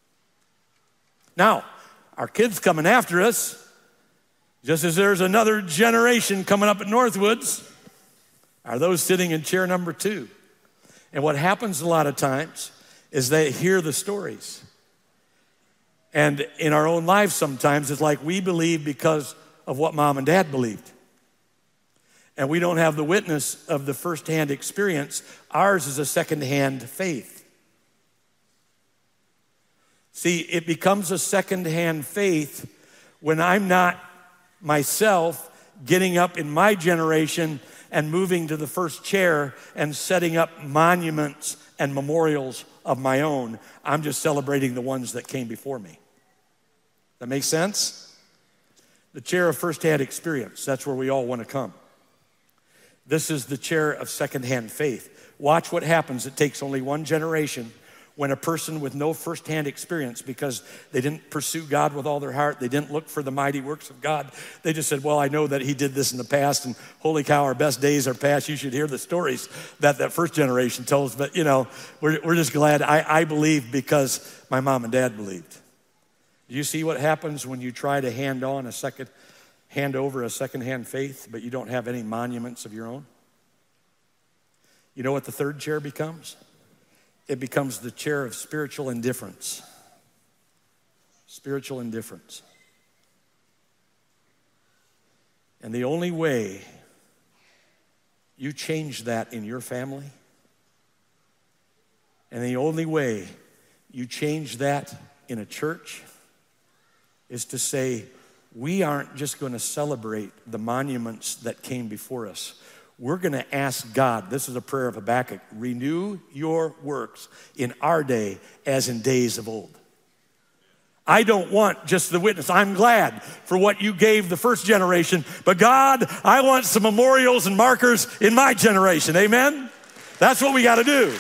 Now, our kids coming after us, just as there's another generation coming up at Northwoods, are those sitting in chair number two. And what happens a lot of times is they hear the stories. And in our own lives sometimes, it's like we believe because of what mom and dad believed. And we don't have the witness of the firsthand experience. Ours is a secondhand faith. See, it becomes a secondhand faith when I'm not myself getting up in my generation and moving to the first chair and setting up monuments and memorials of my own. I'm just celebrating the ones that came before me. That makes sense? The chair of firsthand experience, that's where we all want to come. This is the chair of secondhand faith. Watch what happens. It takes only one generation when a person with no firsthand experience, because they didn't pursue God with all their heart, they didn't look for the mighty works of God, they just said, well, I know that he did this in the past, and holy cow, our best days are past. You should hear the stories that that first generation tells, but you know, we're, we're just glad. I, I believe because my mom and dad believed. Do you see what happens when you try to hand on a second, hand over a secondhand faith, but you don't have any monuments of your own? You know what the third chair becomes? It becomes the chair of spiritual indifference. Spiritual indifference. And the only way you change that in your family, and the only way you change that in a church, is to say, we aren't just going to celebrate the monuments that came before us. We're going to ask God, this is a prayer of Habakkuk, renew your works in our day as in days of old. I don't want just the witness. I'm glad for what you gave the first generation, but God, I want some memorials and markers in my generation. Amen? That's what we got to do.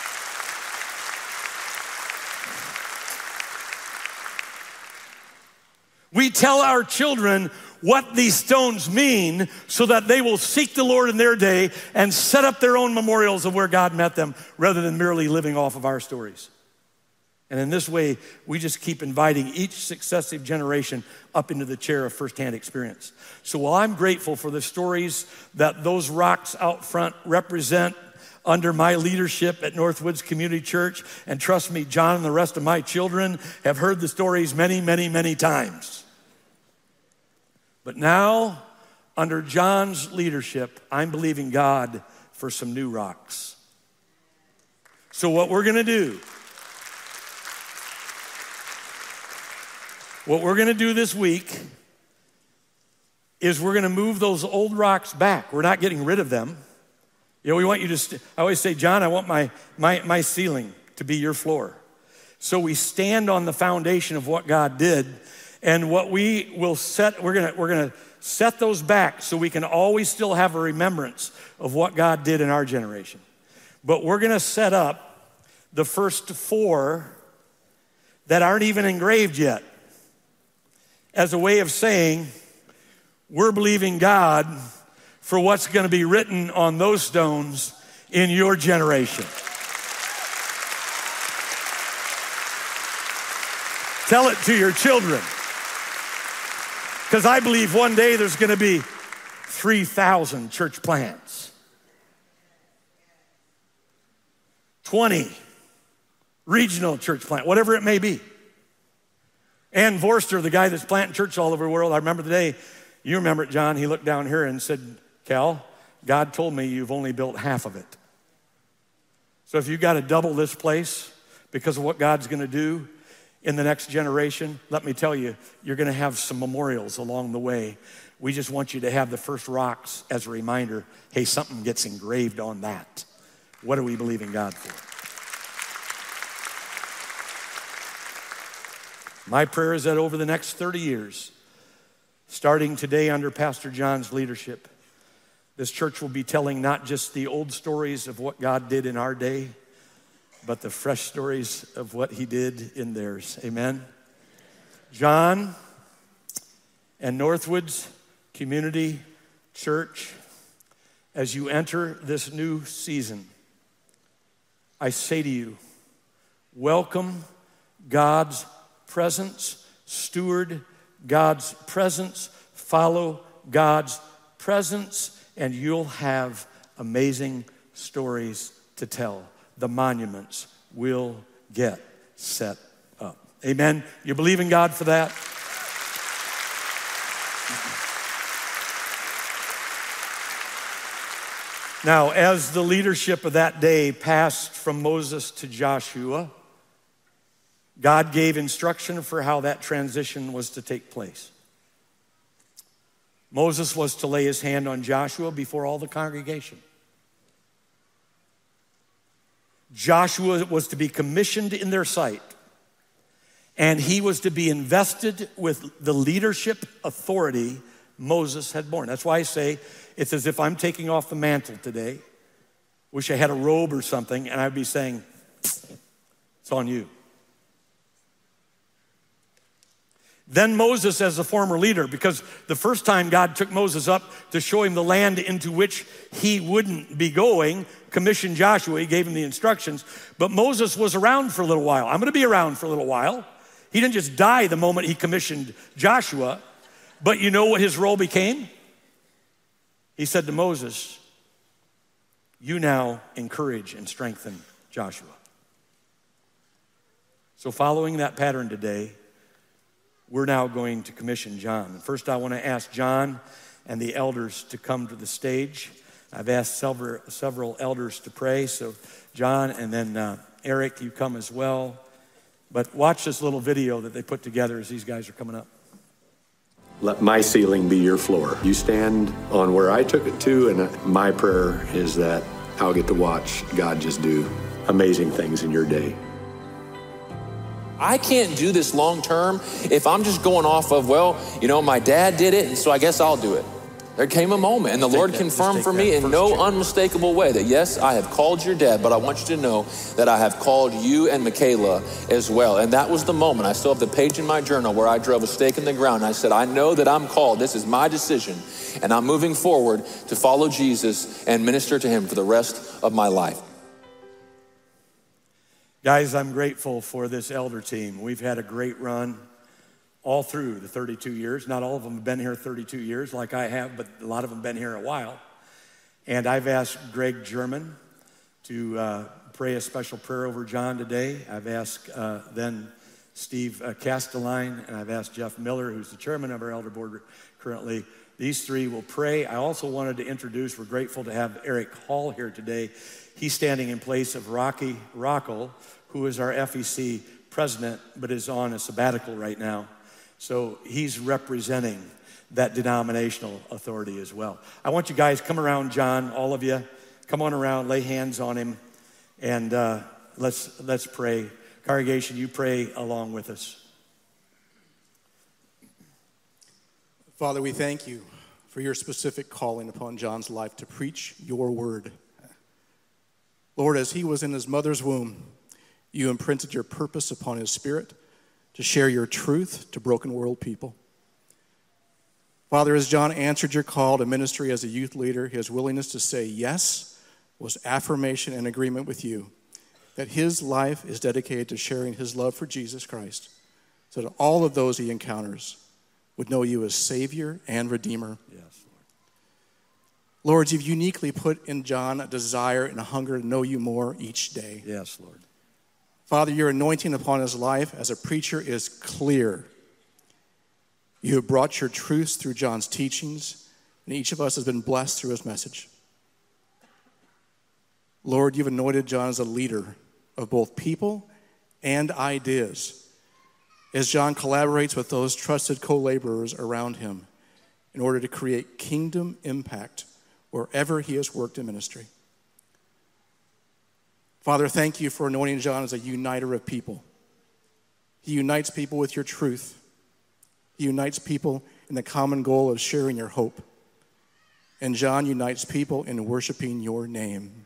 We tell our children what these stones mean so that they will seek the Lord in their day and set up their own memorials of where God met them rather than merely living off of our stories. And in this way, we just keep inviting each successive generation up into the chair of firsthand experience. So while I'm grateful for the stories that those rocks out front represent under my leadership at Northwoods Community Church, and trust me, John and the rest of my children have heard the stories many, many, many times. But now, under John's leadership, I'm believing God for some new rocks. So what we're going to do, what we're going to do this week is we're going to move those old rocks back. We're not getting rid of them. You know, we want you to, st- I always say, John, I want my, my, my ceiling to be your floor. So we stand on the foundation of what God did. And what we will set, we're gonna, we're gonna set those back so we can always still have a remembrance of what God did in our generation. But we're gonna set up the first four that aren't even engraved yet as a way of saying, we're believing God for what's gonna be written on those stones in your generation. Tell it to your children. Because I believe one day there's going to be three thousand church plants. twenty regional church plant, whatever it may be. Ann Vorster, the guy that's planting church all over the world, I remember the day, you remember it, John, he looked down here and said, Cal, God told me you've only built half of it. So if you got to double this place because of what God's going to do in the next generation, let me tell you, you're going to have some memorials along the way. We just want you to have the first rocks as a reminder, hey, something gets engraved on that. What are we believing God for? My prayer is that over the next thirty years, starting today under Pastor John's leadership, this church will be telling not just the old stories of what God did in our day, but the fresh stories of what he did in theirs. Amen. John and Northwoods Community Church, as you enter this new season, I say to you, welcome God's presence, steward God's presence, follow God's presence, and you'll have amazing stories to tell. The monuments will get set up. Amen. You believe in God for that? Now, as the leadership of that day passed from Moses to Joshua, God gave instruction for how that transition was to take place. Moses was to lay his hand on Joshua before all the congregation. Joshua was to be commissioned in their sight, and he was to be invested with the leadership authority Moses had borne. That's why I say it's as if I'm taking off the mantle today. Wish I had a robe or something, and I'd be saying, it's on you. Then Moses, as a former leader, because the first time God took Moses up to show him the land into which he wouldn't be going, commissioned Joshua, he gave him the instructions, but Moses was around for a little while. I'm gonna be around for a little while. He didn't just die the moment he commissioned Joshua, but you know what his role became? He said to Moses, you now encourage and strengthen Joshua. So following that pattern today, we're now going to commission John. First, I want to ask John and the elders to come to the stage. I've asked several, several elders to pray. So John and then uh, Eric, you come as well. But watch this little video that they put together as these guys are coming up. Let my ceiling be your floor. You stand on where I took it to, and my prayer is that I'll get to watch God just do amazing things in your day. I can't do this long term if I'm just going off of, well, you know, my dad did it, and so I guess I'll do it. There came a moment, and the Lord confirmed for me in no unmistakable way that, yes, I have called your dad, but I want you to know that I have called you and Michaela as well. And that was the moment. I still have the page in my journal where I drove a stake in the ground. And I said, I know that I'm called. This is my decision. And I'm moving forward to follow Jesus and minister to him for the rest of my life. Guys, I'm grateful for this elder team. We've had a great run all through the thirty-two years. Not all of them have been here thirty-two years like I have, but a lot of them have been here a while. And I've asked Greg German to uh, pray a special prayer over John today. I've asked uh, then Steve uh, Castelline, and I've asked Jeff Miller, who's the chairman of our elder board currently. These three will pray. I also wanted to introduce, we're grateful to have Eric Hall here today. He's standing in place of Rocky Rockel, who is our F E C president, but is on a sabbatical right now. So he's representing that denominational authority as well. I want you guys, come around John, all of you. Come on around, lay hands on him, and uh, let's, let's pray. Congregation, you pray along with us. Father, we thank you for your specific calling upon John's life to preach your word. Lord, as he was in his mother's womb, you imprinted your purpose upon his spirit to share your truth to broken world people. Father, as John answered your call to ministry as a youth leader, his willingness to say yes was affirmation and agreement with you that his life is dedicated to sharing his love for Jesus Christ so that all of those he encounters would know you as Savior and Redeemer. Yes, Lord. Lord, you've uniquely put in John a desire and a hunger to know you more each day. Yes, Lord. Father, your anointing upon his life as a preacher is clear. You have brought your truths through John's teachings, and each of us has been blessed through his message. Lord, you've anointed John as a leader of both people and ideas as John collaborates with those trusted co-laborers around him in order to create kingdom impact wherever he has worked in ministry. Father, thank you for anointing John as a uniter of people. He unites people with your truth. He unites people in the common goal of sharing your hope. And John unites people in worshiping your name.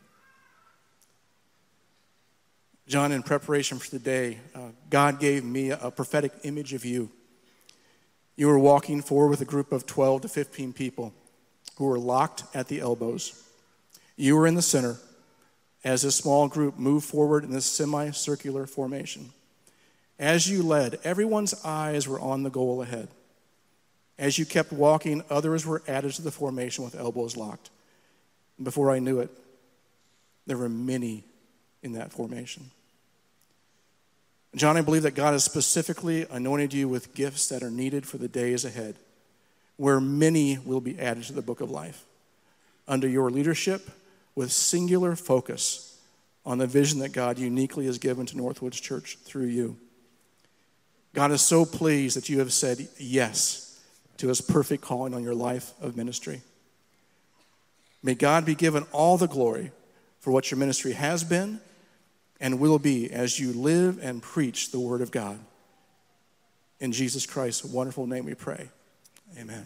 John, in preparation for today, uh, God gave me a prophetic image of you. You were walking forward with a group of twelve to fifteen people who were locked at the elbows. You were in the center as this small group moved forward in this semicircular formation. As you led, everyone's eyes were on the goal ahead. As you kept walking, others were added to the formation with elbows locked. And before I knew it, there were many in that formation. John, I believe that God has specifically anointed you with gifts that are needed for the days ahead, where many will be added to the book of life under your leadership with singular focus on the vision that God uniquely has given to Northwoods Church through you. God is so pleased that you have said yes to his perfect calling on your life of ministry. May God be given all the glory for what your ministry has been and will be as you live and preach the word of God. In Jesus Christ's wonderful name we pray. Amen.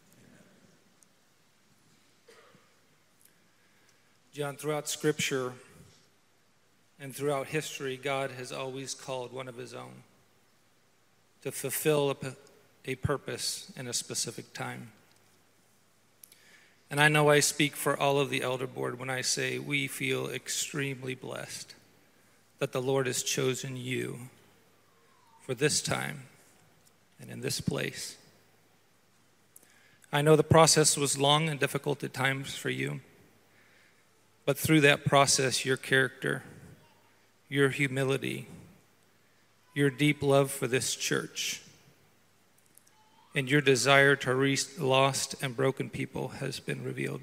John, throughout Scripture and throughout history, God has always called one of his own to fulfill a, a purpose in a specific time. And I know I speak for all of the elder board when I say we feel extremely blessed that the Lord has chosen you for this time and in this place. I know the process was long and difficult at times for you, but through that process, your character, your humility, your deep love for this church, and your desire to reach lost and broken people has been revealed.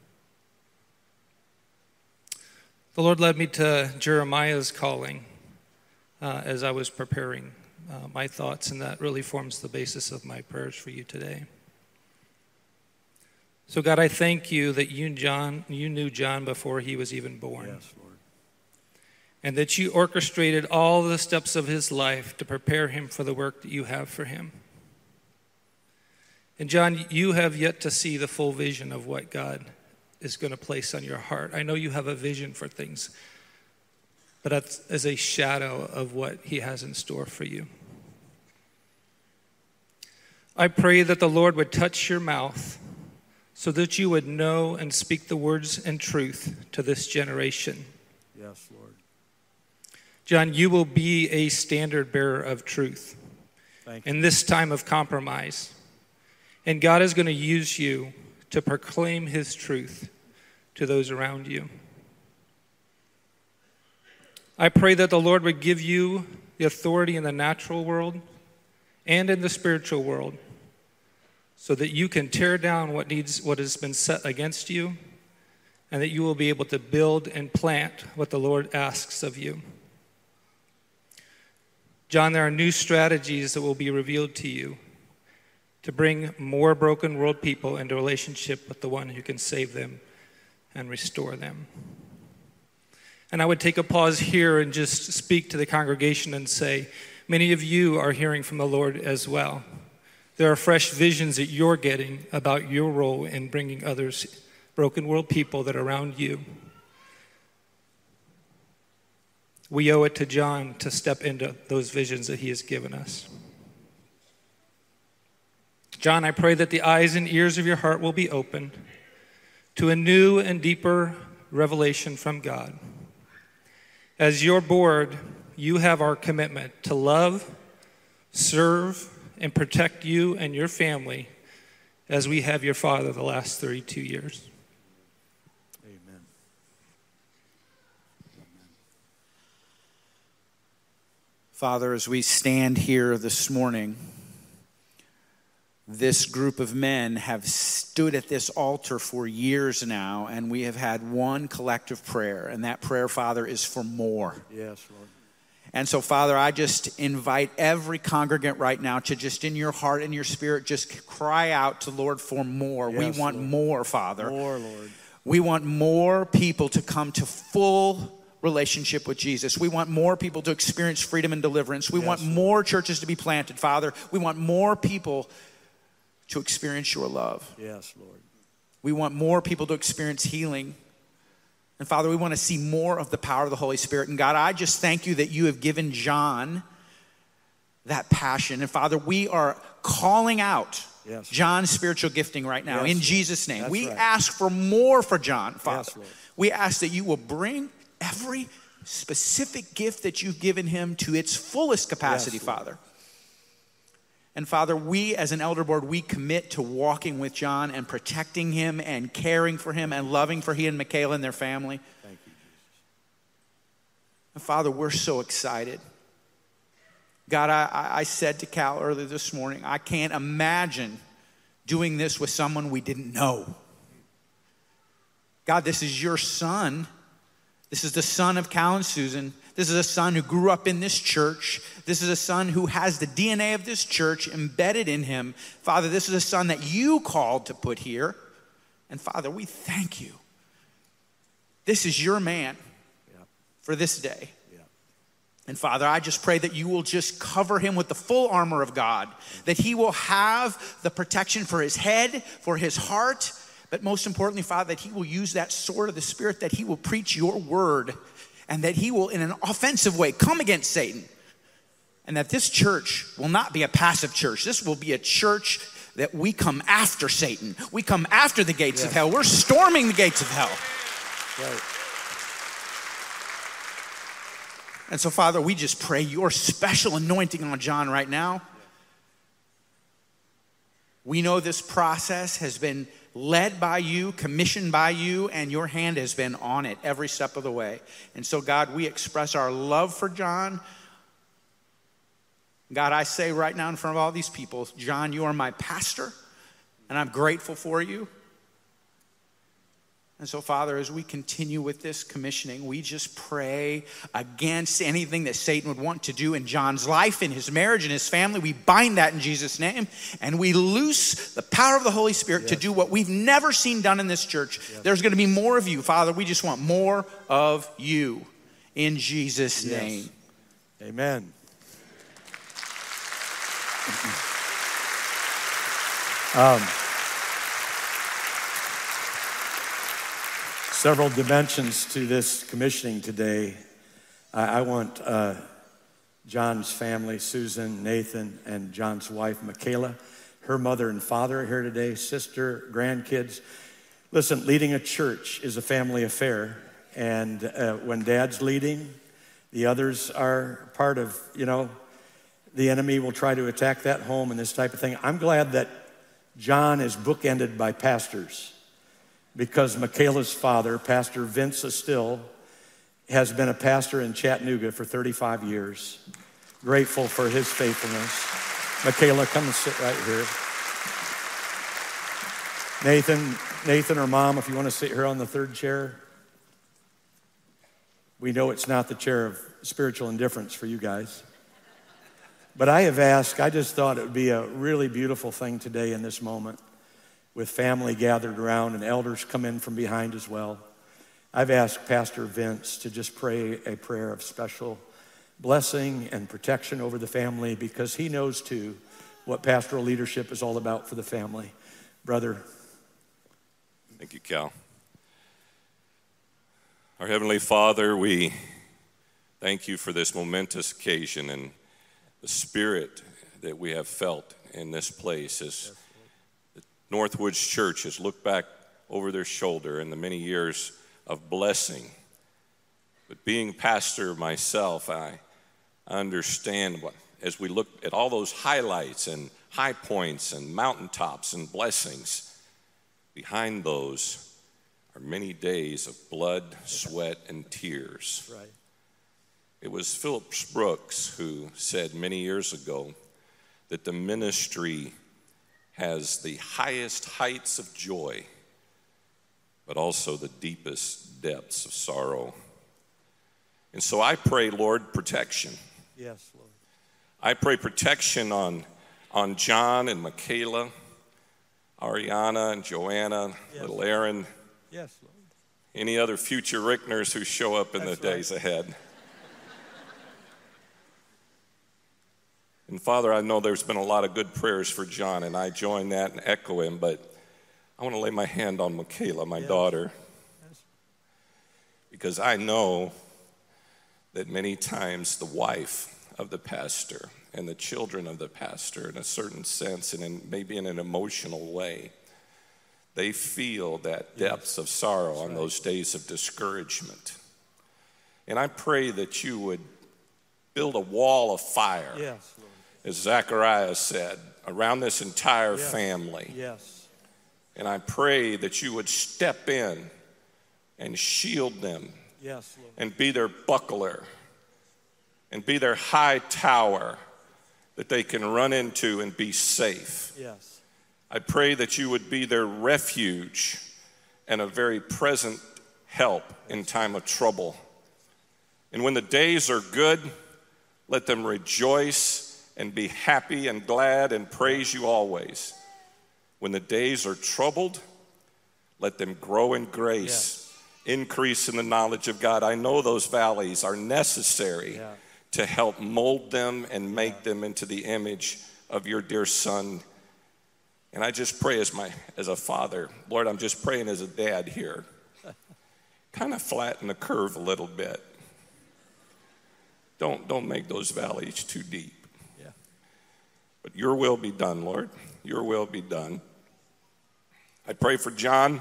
The Lord led me to Jeremiah's calling uh, as I was preparing uh, my thoughts, and that really forms the basis of my prayers for you today. So God, I thank you that you, John, you knew John before he was even born. Yes, Lord. And that you orchestrated all the steps of his life to prepare him for the work that you have for him. And John, you have yet to see the full vision of what God is going to place on your heart. I know you have a vision for things, but that's as a shadow of what he has in store for you. I pray that the Lord would touch your mouth so that you would know and speak the words and truth to this generation. Yes, Lord. John, you will be a standard bearer of truth Thank you. In this time of compromise. And God is going to use you to proclaim his truth to those around you. I pray that the Lord would give you the authority in the natural world and in the spiritual world so that you can tear down what needs, what has been set against you, and that you will be able to build and plant what the Lord asks of you. John, there are new strategies that will be revealed to you to bring more broken world people into relationship with the one who can save them and restore them. And I would take a pause here and just speak to the congregation and say, many of you are hearing from the Lord as well. There are fresh visions that you're getting about your role in bringing others, broken world people that are around you. We owe it to John to step into those visions that he has given us. John, I pray that the eyes and ears of your heart will be opened to a new and deeper revelation from God. As your board, you have our commitment to love, serve, and protect you and your family as we have your father the last thirty-two years. Amen. Father, as we stand here this morning, this group of men have stood at this altar for years now, and we have had one collective prayer, and that prayer, Father, is for more. Yes, Lord. And so, Father, I just invite every congregant right now to just in your heart and your spirit, just cry out to Lord for more. Yes, we want Lord. more, Father. More, Lord. We want more people to come to full relationship with Jesus. We want more people to experience freedom and deliverance. We Yes, want Lord. more churches to be planted, Father. We want more people to experience your love. Yes, Lord. We want more people to experience healing. And Father, we want to see more of the power of the Holy Spirit. And God, I just thank you that you have given John that passion. And Father, we are calling out Yes. John's spiritual gifting right now Yes, in Lord. Jesus' name. That's We right. ask for more for John, Father. Yes, Lord. We ask that you will bring every specific gift that you've given him to its fullest capacity, Yes, Lord. Father. And Father, we as an elder board, we commit to walking with John and protecting him and caring for him and loving for he and Michaela and their family. Thank you, Jesus. And Father, we're so excited. God, I, I- I said to Cal earlier this morning, I can't imagine doing this with someone we didn't know. God, this is your son. This is the son of Cal and Susan. This is a son who grew up in this church. This is a son who has the D N A of this church embedded in him. Father, this is a son that you called to put here. And Father, we thank you. This is your man Yeah. for this day. Yeah. And Father, I just pray that you will just cover him with the full armor of God, that he will have the protection for his head, for his heart, but most importantly, Father, that he will use that sword of the Spirit, that he will preach your word, and that he will, in an offensive way, come against Satan. And that this church will not be a passive church. This will be a church that we come after Satan. We come after the gates Yes. of hell. We're storming the gates of hell. Right. And so, Father, we just pray your special anointing on John right now. We know this process has been led by you, commissioned by you, and your hand has been on it every step of the way. And so, God, we express our love for John. God, I say right now in front of all these people, John, you are my pastor, and I'm grateful for you. And so, Father, as we continue with this commissioning, we just pray against anything that Satan would want to do in John's life, in his marriage, in his family. We bind that in Jesus' name, and we loose the power of the Holy Spirit Yes. to do what we've never seen done in this church. Yes. There's going to be more of you, Father. We just want more of you in Jesus' Yes. name. Amen. Um, several dimensions to this commissioning today. I, I want uh, John's family, Susan, Nathan, and John's wife, Michaela, her mother and father are here today, sister, grandkids. Listen, leading a church is a family affair, and uh, when dad's leading, the others are part of, you know, the enemy will try to attack that home and this type of thing. I'm glad that John is bookended by pastors, because Michaela's father, Pastor Vince Estill, has been a pastor in Chattanooga for thirty-five years. Grateful for his faithfulness. Michaela, come and sit right here. Nathan, Nathan or Mom, if you want to sit here on the third chair. We know it's not the chair of spiritual indifference for you guys. But I have asked, I just thought it would be a really beautiful thing today in this moment, with family gathered around and elders come in from behind as well. I've asked Pastor Vince to just pray a prayer of special blessing and protection over the family, because he knows too what pastoral leadership is all about for the family. Brother. Thank you, Cal. Our Heavenly Father, we thank you for this momentous occasion and the spirit that we have felt in this place as the Northwoods Church has looked back over their shoulder in the many years of blessing. But being pastor myself, I understand what, as we look at all those highlights and high points and mountaintops and blessings, behind those are many days of blood, sweat, and tears. Right. It was Philip Brooks who said many years ago that the ministry has the highest heights of joy, but also the deepest depths of sorrow. And so I pray, Lord, protection. Yes, Lord. I pray protection on, on John and Michaela, Ariana and Joanna, Yes. little Aaron, Yes, Lord. any other future Rickners who show up in That's the days right. ahead. And Father, I know there's been a lot of good prayers for John, and I join that and echo him, but I want to lay my hand on Michaela, my Yes. daughter, Yes. because I know that many times the wife of the pastor and the children of the pastor, in a certain sense and in, maybe in an emotional way, they feel that depths of sorrow on those days of discouragement. And I pray that you would build a wall of fire, Yes, Lord. as Zechariah said, around this entire Yes. family. Yes. And I pray that you would step in and shield them Yes, Lord. and be their buckler and be their high tower that they can run into and be safe. Yes. I pray that you would be their refuge and a very present help in time of trouble. And when the days are good, let them rejoice and be happy and glad and praise you always. When the days are troubled, let them grow in grace, increase in the knowledge of God. I know those valleys are necessary Yeah. to help mold them and make them into the image of your dear Son. And I just pray as my as a father, Lord, I'm just praying as a dad here. Kind of flatten the curve a little bit. Don't don't make those valleys too deep. Yeah. But your will be done, Lord. Your will be done. I pray for John.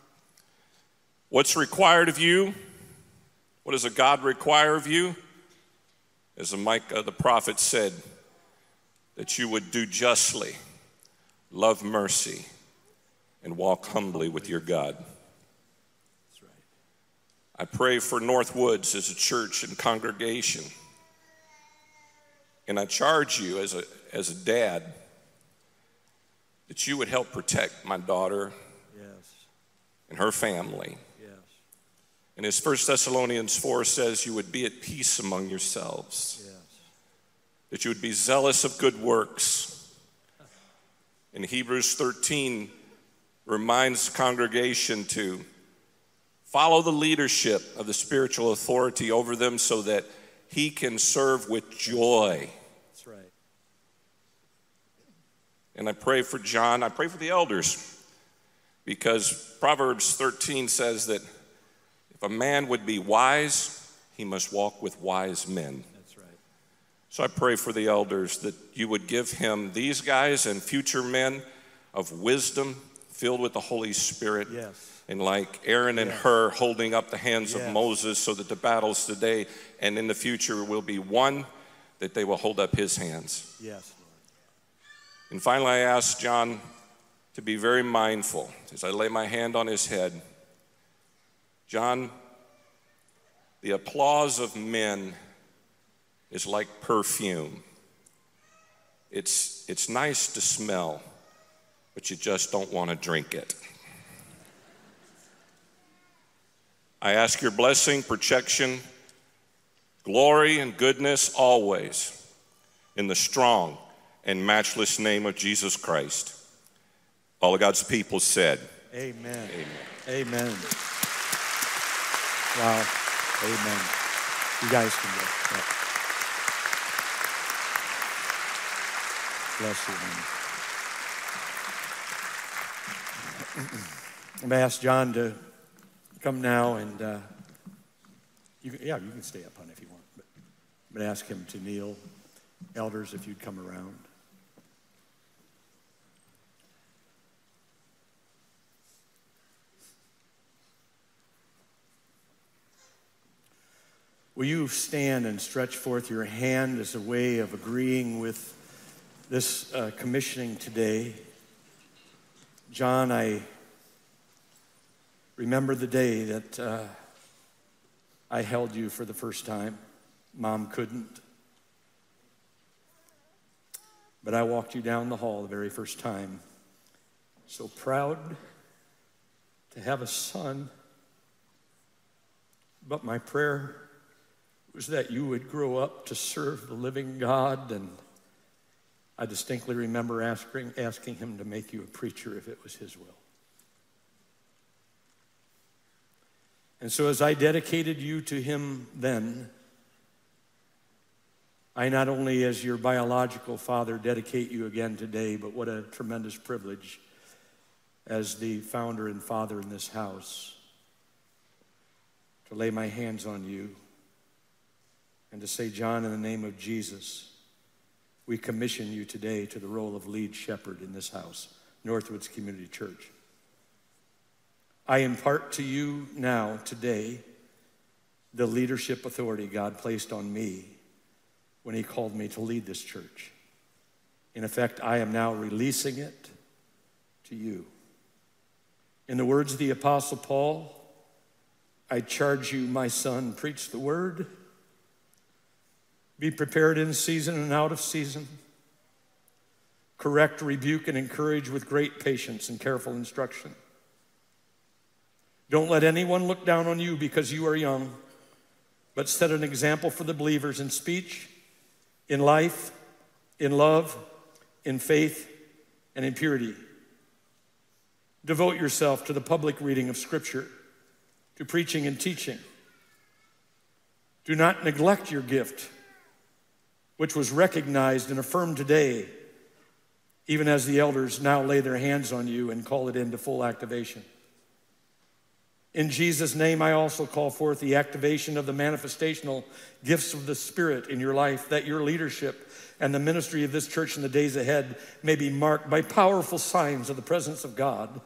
What's required of you? What does a God require of you? As Micah the prophet said, that you would do justly, love mercy, and walk humbly with your God. That's right. I pray for Northwoods as a church and congregation. And I charge you as a, as a dad that you would help protect my daughter Yes. and her family. Yes. And as First Thessalonians four says, you would be at peace among yourselves. Yes. That you would be zealous of good works. And Hebrews thirteen reminds the congregation to follow the leadership of the spiritual authority over them so that he can serve with joy. That's right. And I pray for John, I pray for the elders, because Proverbs thirteen says that if a man would be wise, he must walk with wise men. That's right. So I pray for the elders that you would give him, these guys and future men, of wisdom filled with the Holy Spirit. Yes. And like Aaron and Yes. Hur holding up the hands Yes. of Moses so that the battles today and in the future will be one, that they will hold up his hands. Yes, Lord. And finally, I ask John to be very mindful as I lay my hand on his head. John, the applause of men is like perfume. It's, it's nice to smell, but you just don't want to drink it. I ask your blessing, protection, glory, and goodness always in the strong and matchless name of Jesus Christ. All of God's people said, Amen. Amen. Amen. Wow. Amen. You guys can go. Yeah. Bless you, man. I'm going to ask John to come now, and uh, you can, yeah, you can stay up, hon, if you want. But I'm going to ask him to kneel. Elders, if you'd come around. Will you stand and stretch forth your hand as a way of agreeing with this uh, commissioning today? John, I remember the day that uh, I held you for the first time. Mom couldn't. But I walked you down the hall the very first time so proud to have a son. But my prayer was that you would grow up to serve the living God, and I distinctly remember asking, asking him to make you a preacher if it was his will. And so as I dedicated you to him then, I not only as your biological father dedicate you again today, but what a tremendous privilege as the founder and father in this house to lay my hands on you and to say, John, in the name of Jesus, we commission you today to the role of lead shepherd in this house, Northwoods Community Church. I impart to you now, today, the leadership authority God placed on me when he called me to lead this church. In effect, I am now releasing it to you. In the words of the Apostle Paul, I charge you, my son, preach the word. Be prepared in season and out of season. Correct, rebuke, and encourage with great patience and careful instruction. Don't let anyone look down on you because you are young, but set an example for the believers in speech, in life, in love, in faith, and in purity. Devote yourself to the public reading of Scripture, to preaching and teaching. Do not neglect your gift, which was recognized and affirmed today, even as the elders now lay their hands on you and call it into full activation. In Jesus' name, I also call forth the activation of the manifestational gifts of the Spirit in your life, that your leadership and the ministry of this church in the days ahead may be marked by powerful signs of the presence of God.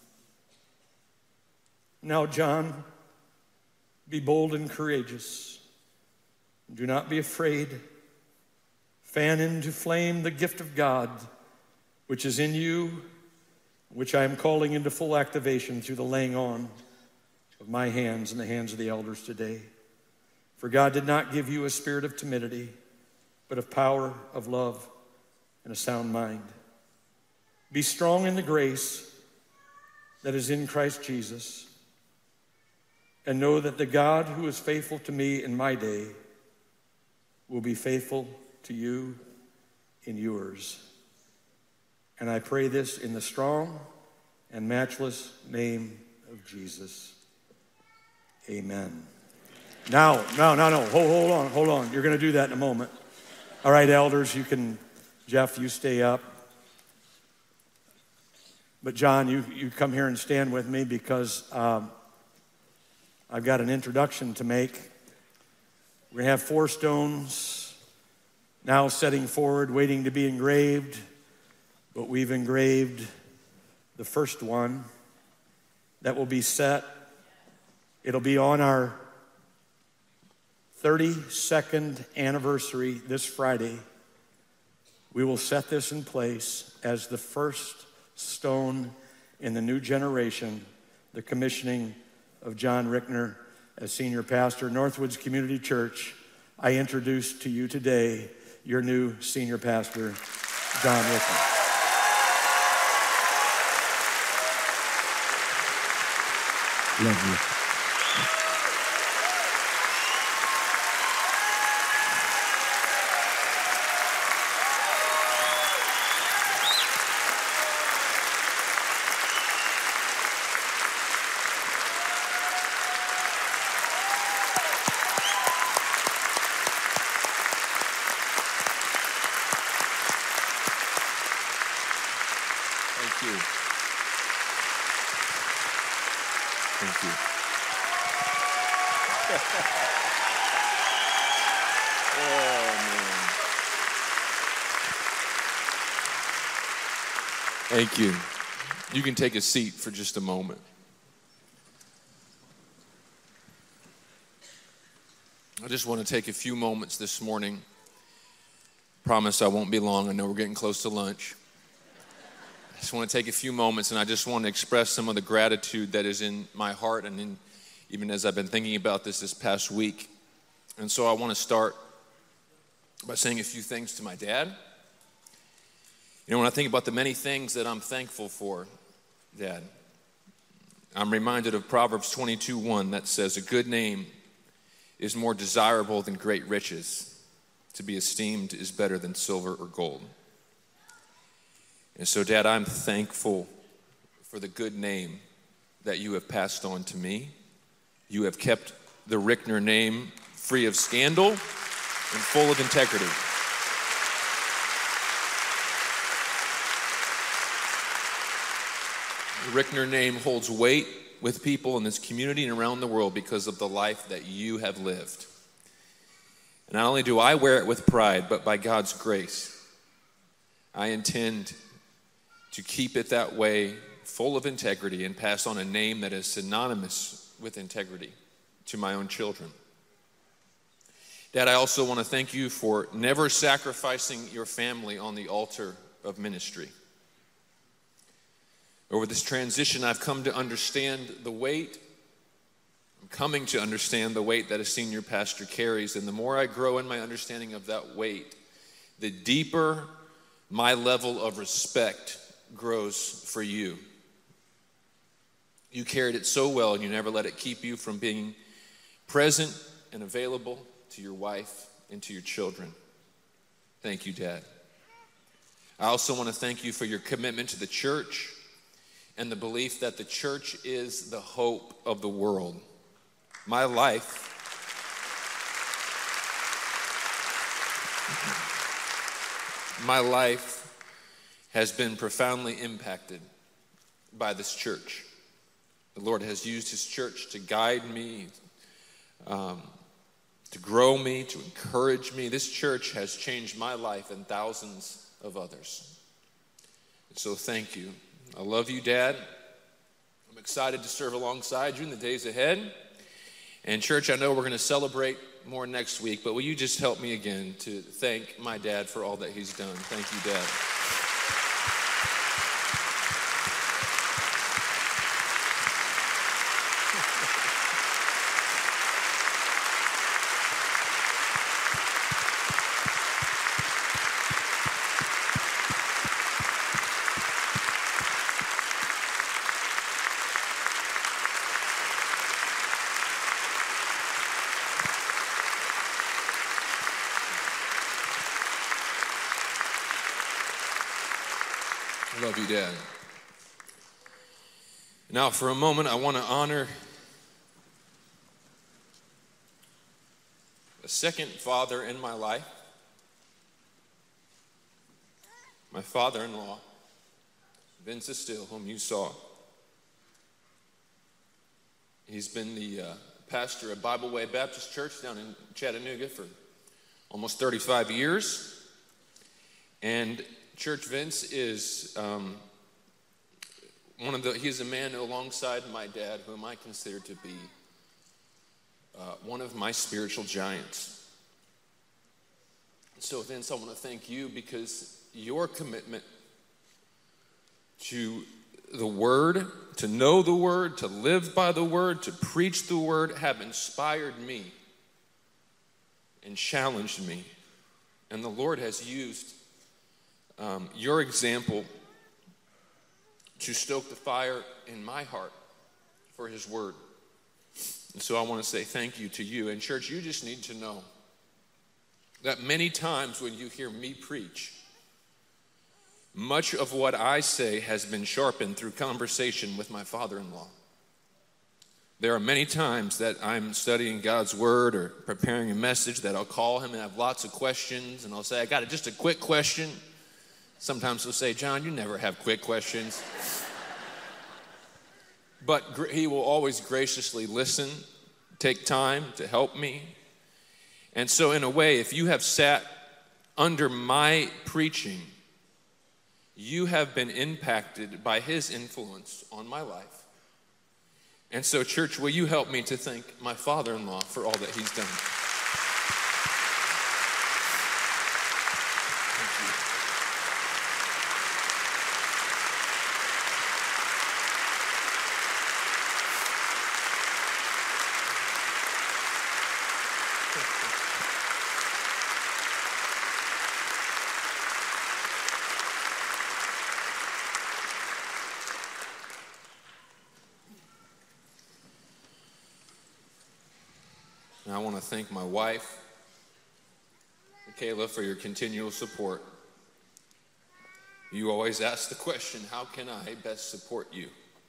Now, John, be bold and courageous. Do not be afraid. Fan into flame the gift of God, which is in you, which I am calling into full activation through the laying on of my hands and the hands of the elders today. For God did not give you a spirit of timidity, but of power, of love, and a sound mind. Be strong in the grace that is in Christ Jesus, and know that the God who is faithful to me in my day will be faithful to you in yours. And I pray this in the strong and matchless name of Jesus. Amen. Now, no, no, no, hold, hold on, hold on. You're going to do that in a moment. All right, elders, you can, Jeff, you stay up. But John, you, you come here and stand with me because um, I've got an introduction to make. We're going to have four stones now setting forward, waiting to be engraved. But we've engraved the first one that will be set. It'll be on our thirty-second anniversary this Friday. We will set this in place as the first stone in the new generation, the commissioning of John Rickner as senior pastor, Northwoods Community Church. I introduce to you today your new senior pastor, John Rickner. Love you. Thank you. You can take a seat for just a moment. I just want to take a few moments this morning. Promise I won't be long. I know we're getting close to lunch. I just want to take a few moments, and I just want to express some of the gratitude that is in my heart, and in, even as I've been thinking about this this past week. And so I want to start by saying a few things to my dad. You know, when I think about the many things that I'm thankful for, Dad. I'm reminded of Proverbs twenty-two one that says, a good name is more desirable than great riches. To be esteemed is better than silver or gold. And so, Dad, I'm thankful for the good name that you have passed on to me. You have kept the Rickner name free of scandal and full of integrity. The Rickner name holds weight with people in this community and around the world because of the life that you have lived. And not only do I wear it with pride, but by God's grace, I intend to keep it that way, full of integrity, and pass on a name that is synonymous with integrity to my own children. Dad, I also want to thank you for never sacrificing your family on the altar of ministry. Over this transition, I've come to understand the weight I'm coming to understand the weight that a senior pastor carries, and the more I grow in my understanding of that weight, the deeper my level of respect grows for you. You carried it so well, and you never let it keep you from being present and available to your wife and to your children. Thank you, Dad. I also want to thank you for your commitment to the church and the belief that the church is the hope of the world. My life, my life has been profoundly impacted by this church. The Lord has used his church to guide me, um, to grow me, to encourage me. This church has changed my life and thousands of others. And so thank you. I love you, Dad. I'm excited to serve alongside you in the days ahead. And church, I know we're going to celebrate more next week, but will you just help me again to thank my dad for all that he's done? Thank you, Dad. I love you, Dad. Now, for a moment, I want to honor a second father in my life, my father-in-law, Vince Estill, whom you saw. He's been the uh, pastor at Bible Way Baptist Church down in Chattanooga for almost thirty-five years. And Church, Vince is um, one of the, he's a man alongside my dad whom I consider to be uh, one of my spiritual giants. So Vince, I want to thank you because your commitment to the word, to know the word, to live by the word, to preach the word have inspired me and challenged me. And the Lord has used Um, your example to stoke the fire in my heart for his word. And so I want to say thank you to you. And church, you just need to know that many times when you hear me preach, much of what I say has been sharpened through conversation with my father-in-law. There are many times that I'm studying God's word or preparing a message that I'll call him and have lots of questions, and I'll say, I got a, just a quick question. Sometimes he'll say, John, you never have quick questions. But gr- he will always graciously listen, take time to help me. And so in a way, if you have sat under my preaching, you have been impacted by his influence on my life. And so, church, will you help me to thank my father-in-law for all that he's done? And I want to thank my wife, Michaela, for your continual support. You always ask the question, how can I best support you?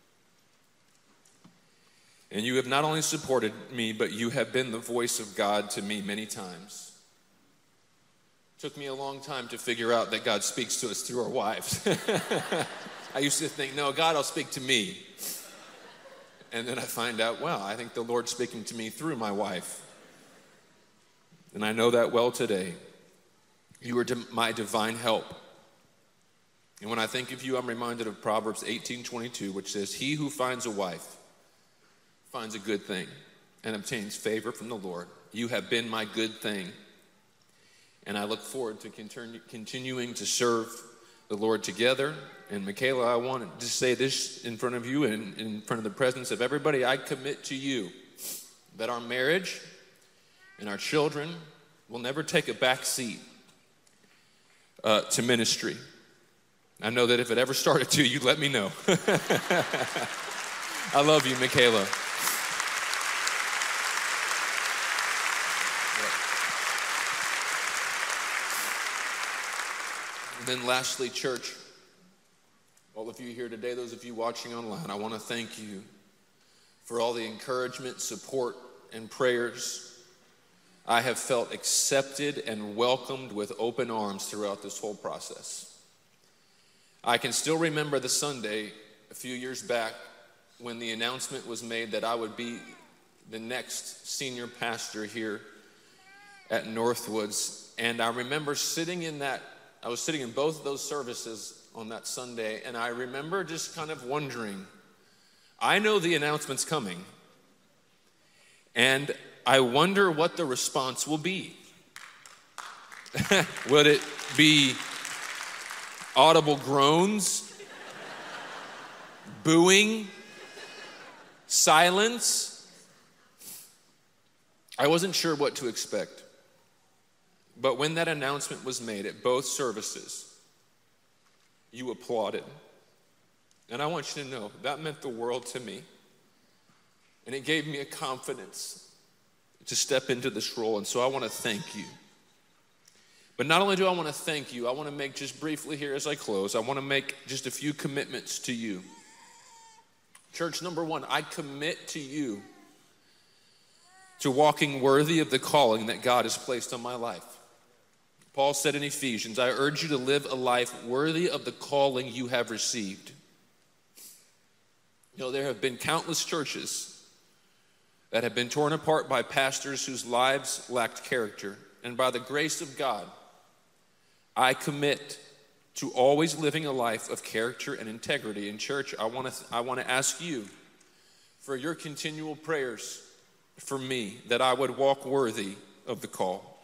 And you have not only supported me, but you have been the voice of God to me many times. It took me a long time to figure out that God speaks to us through our wives. I used to think, no, God will speak to me. And then I find out, wow, I think the Lord's speaking to me through my wife. And I know that well today. You are my divine help. And when I think of you, I'm reminded of Proverbs eighteen twenty-two, which says, he who finds a wife finds a good thing and obtains favor from the Lord. You have been my good thing. And I look forward to continu- continuing to serve the Lord together. And Michaela, I want to say this in front of you and in front of the presence of everybody. I commit to you that our marriage and our children will never take a back seat uh, to ministry. I know that if it ever started to, you'd let me know. I love you, Michaela. And then lastly, church, all of you here today, those of you watching online, I want to thank you for all the encouragement, support, and prayers. I have felt accepted and welcomed with open arms throughout this whole process. I can still remember the Sunday a few years back when the announcement was made that I would be the next senior pastor here at Northwoods. And I remember sitting in that, I was sitting in both of those services on that Sunday, and I remember just kind of wondering, I know the announcement's coming, and I wonder what the response will be. Would it be audible groans, booing, silence? I wasn't sure what to expect. But when that announcement was made at both services, you applauded. And I want you to know that meant the world to me. And it gave me a confidence to step into this role. And so I want to thank you. But not only do I want to thank you, I want to make just briefly here as I close, I want to make just a few commitments to you. Church, number one, I commit to you to walking worthy of the calling that God has placed on my life. Paul said in Ephesians, I urge you to live a life worthy of the calling you have received. You know, there have been countless churches that have been torn apart by pastors whose lives lacked character. And by the grace of God, I commit to always living a life of character and integrity. In church, I want to I want to ask you for your continual prayers for me, that I would walk worthy of the call.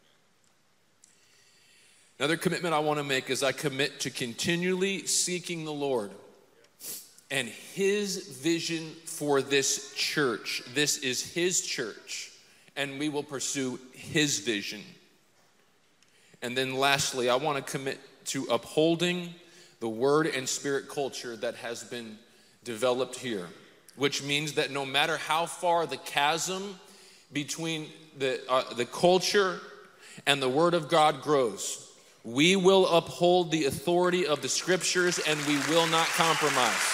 Another commitment I want to make is I commit to continually seeking the Lord and His vision for this church. This is His church, and we will pursue His vision. And then lastly, I want to commit to upholding the word and spirit culture that has been developed here, which means that no matter how far the chasm between the, uh, the culture and the word of God grows, we will uphold the authority of the scriptures and we will not compromise.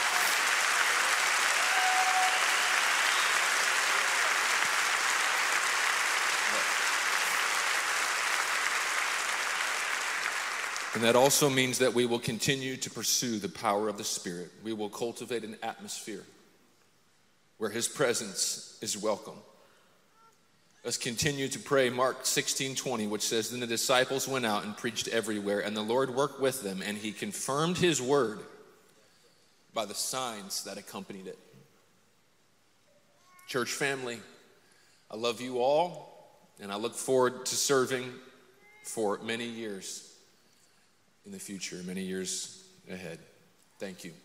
And that also means that we will continue to pursue the power of the Spirit. We will cultivate an atmosphere where His presence is welcome. Let's continue to pray Mark sixteen twenty, which says, Then the disciples went out and preached everywhere, and the Lord worked with them, and He confirmed His word by the signs that accompanied it. Church family, I love you all, and I look forward to serving for many years in the future, many years ahead. Thank you.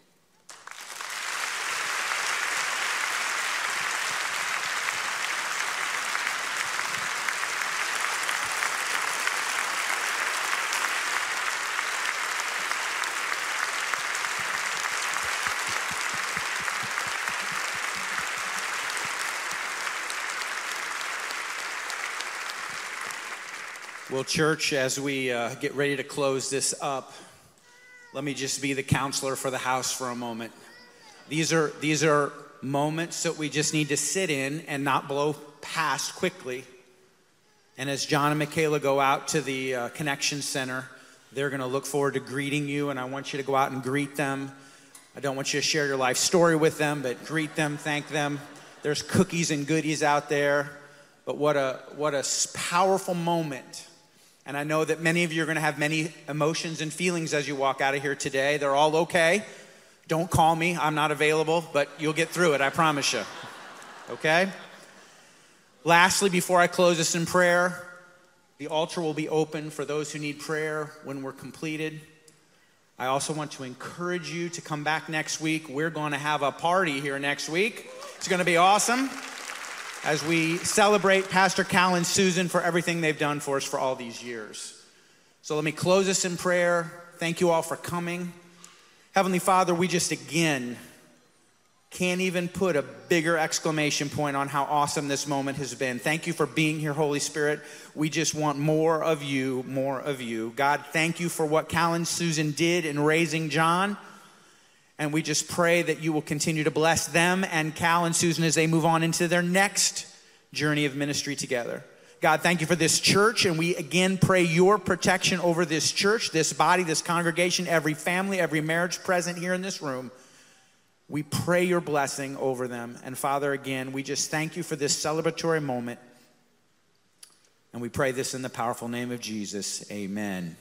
Well, church, as we uh, get ready to close this up, let me just be the counselor for the house for a moment. These are these are moments that we just need to sit in and not blow past quickly. And as John and Michaela go out to the uh, Connection Center, they're going to look forward to greeting you, and I want you to go out and greet them. I don't want you to share your life story with them, but greet them, thank them. There's cookies and goodies out there, but what a what a powerful moment. And I know that many of you are going to have many emotions and feelings as you walk out of here today. They're all okay. Don't call me. I'm not available, but you'll get through it. I promise you. Okay? Lastly, before I close this in prayer, the altar will be open for those who need prayer when we're completed. I also want to encourage you to come back next week. We're going to have a party here next week. It's going to be awesome as we celebrate Pastor Cal and Susan for everything they've done for us for all these years. So let me close this in prayer. Thank you all for coming. Heavenly Father, we just again can't even put a bigger exclamation point on how awesome this moment has been. Thank you for being here, Holy Spirit. We just want more of you, more of you. God, thank you for what Cal and Susan did in raising John. And we just pray that you will continue to bless them and Cal and Susan as they move on into their next journey of ministry together. God, thank you for this church, and we again pray your protection over this church, this body, this congregation, every family, every marriage present here in this room. We pray your blessing over them. And Father, again, we just thank you for this celebratory moment. And we pray this in the powerful name of Jesus. Amen.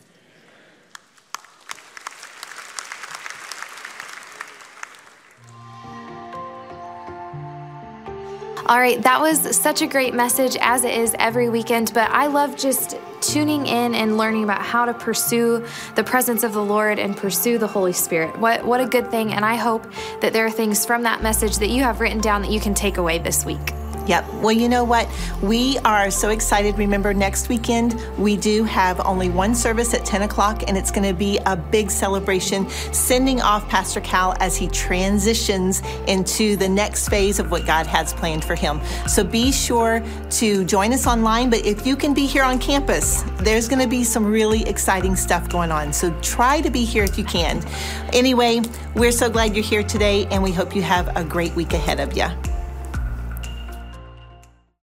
All right, that was such a great message, as it is every weekend, but I love just tuning in and learning about how to pursue the presence of the Lord and pursue the Holy Spirit. What what a good thing, and I hope that there are things from that message that you have written down that you can take away this week. Yep. Well, you know what? We are so excited. Remember, next weekend, we do have only one service at ten o'clock, and it's going to be a big celebration, sending off Pastor Cal as he transitions into the next phase of what God has planned for him. So be sure to join us online, but if you can be here on campus, there's going to be some really exciting stuff going on. So try to be here if you can. Anyway, we're so glad you're here today, and we hope you have a great week ahead of you.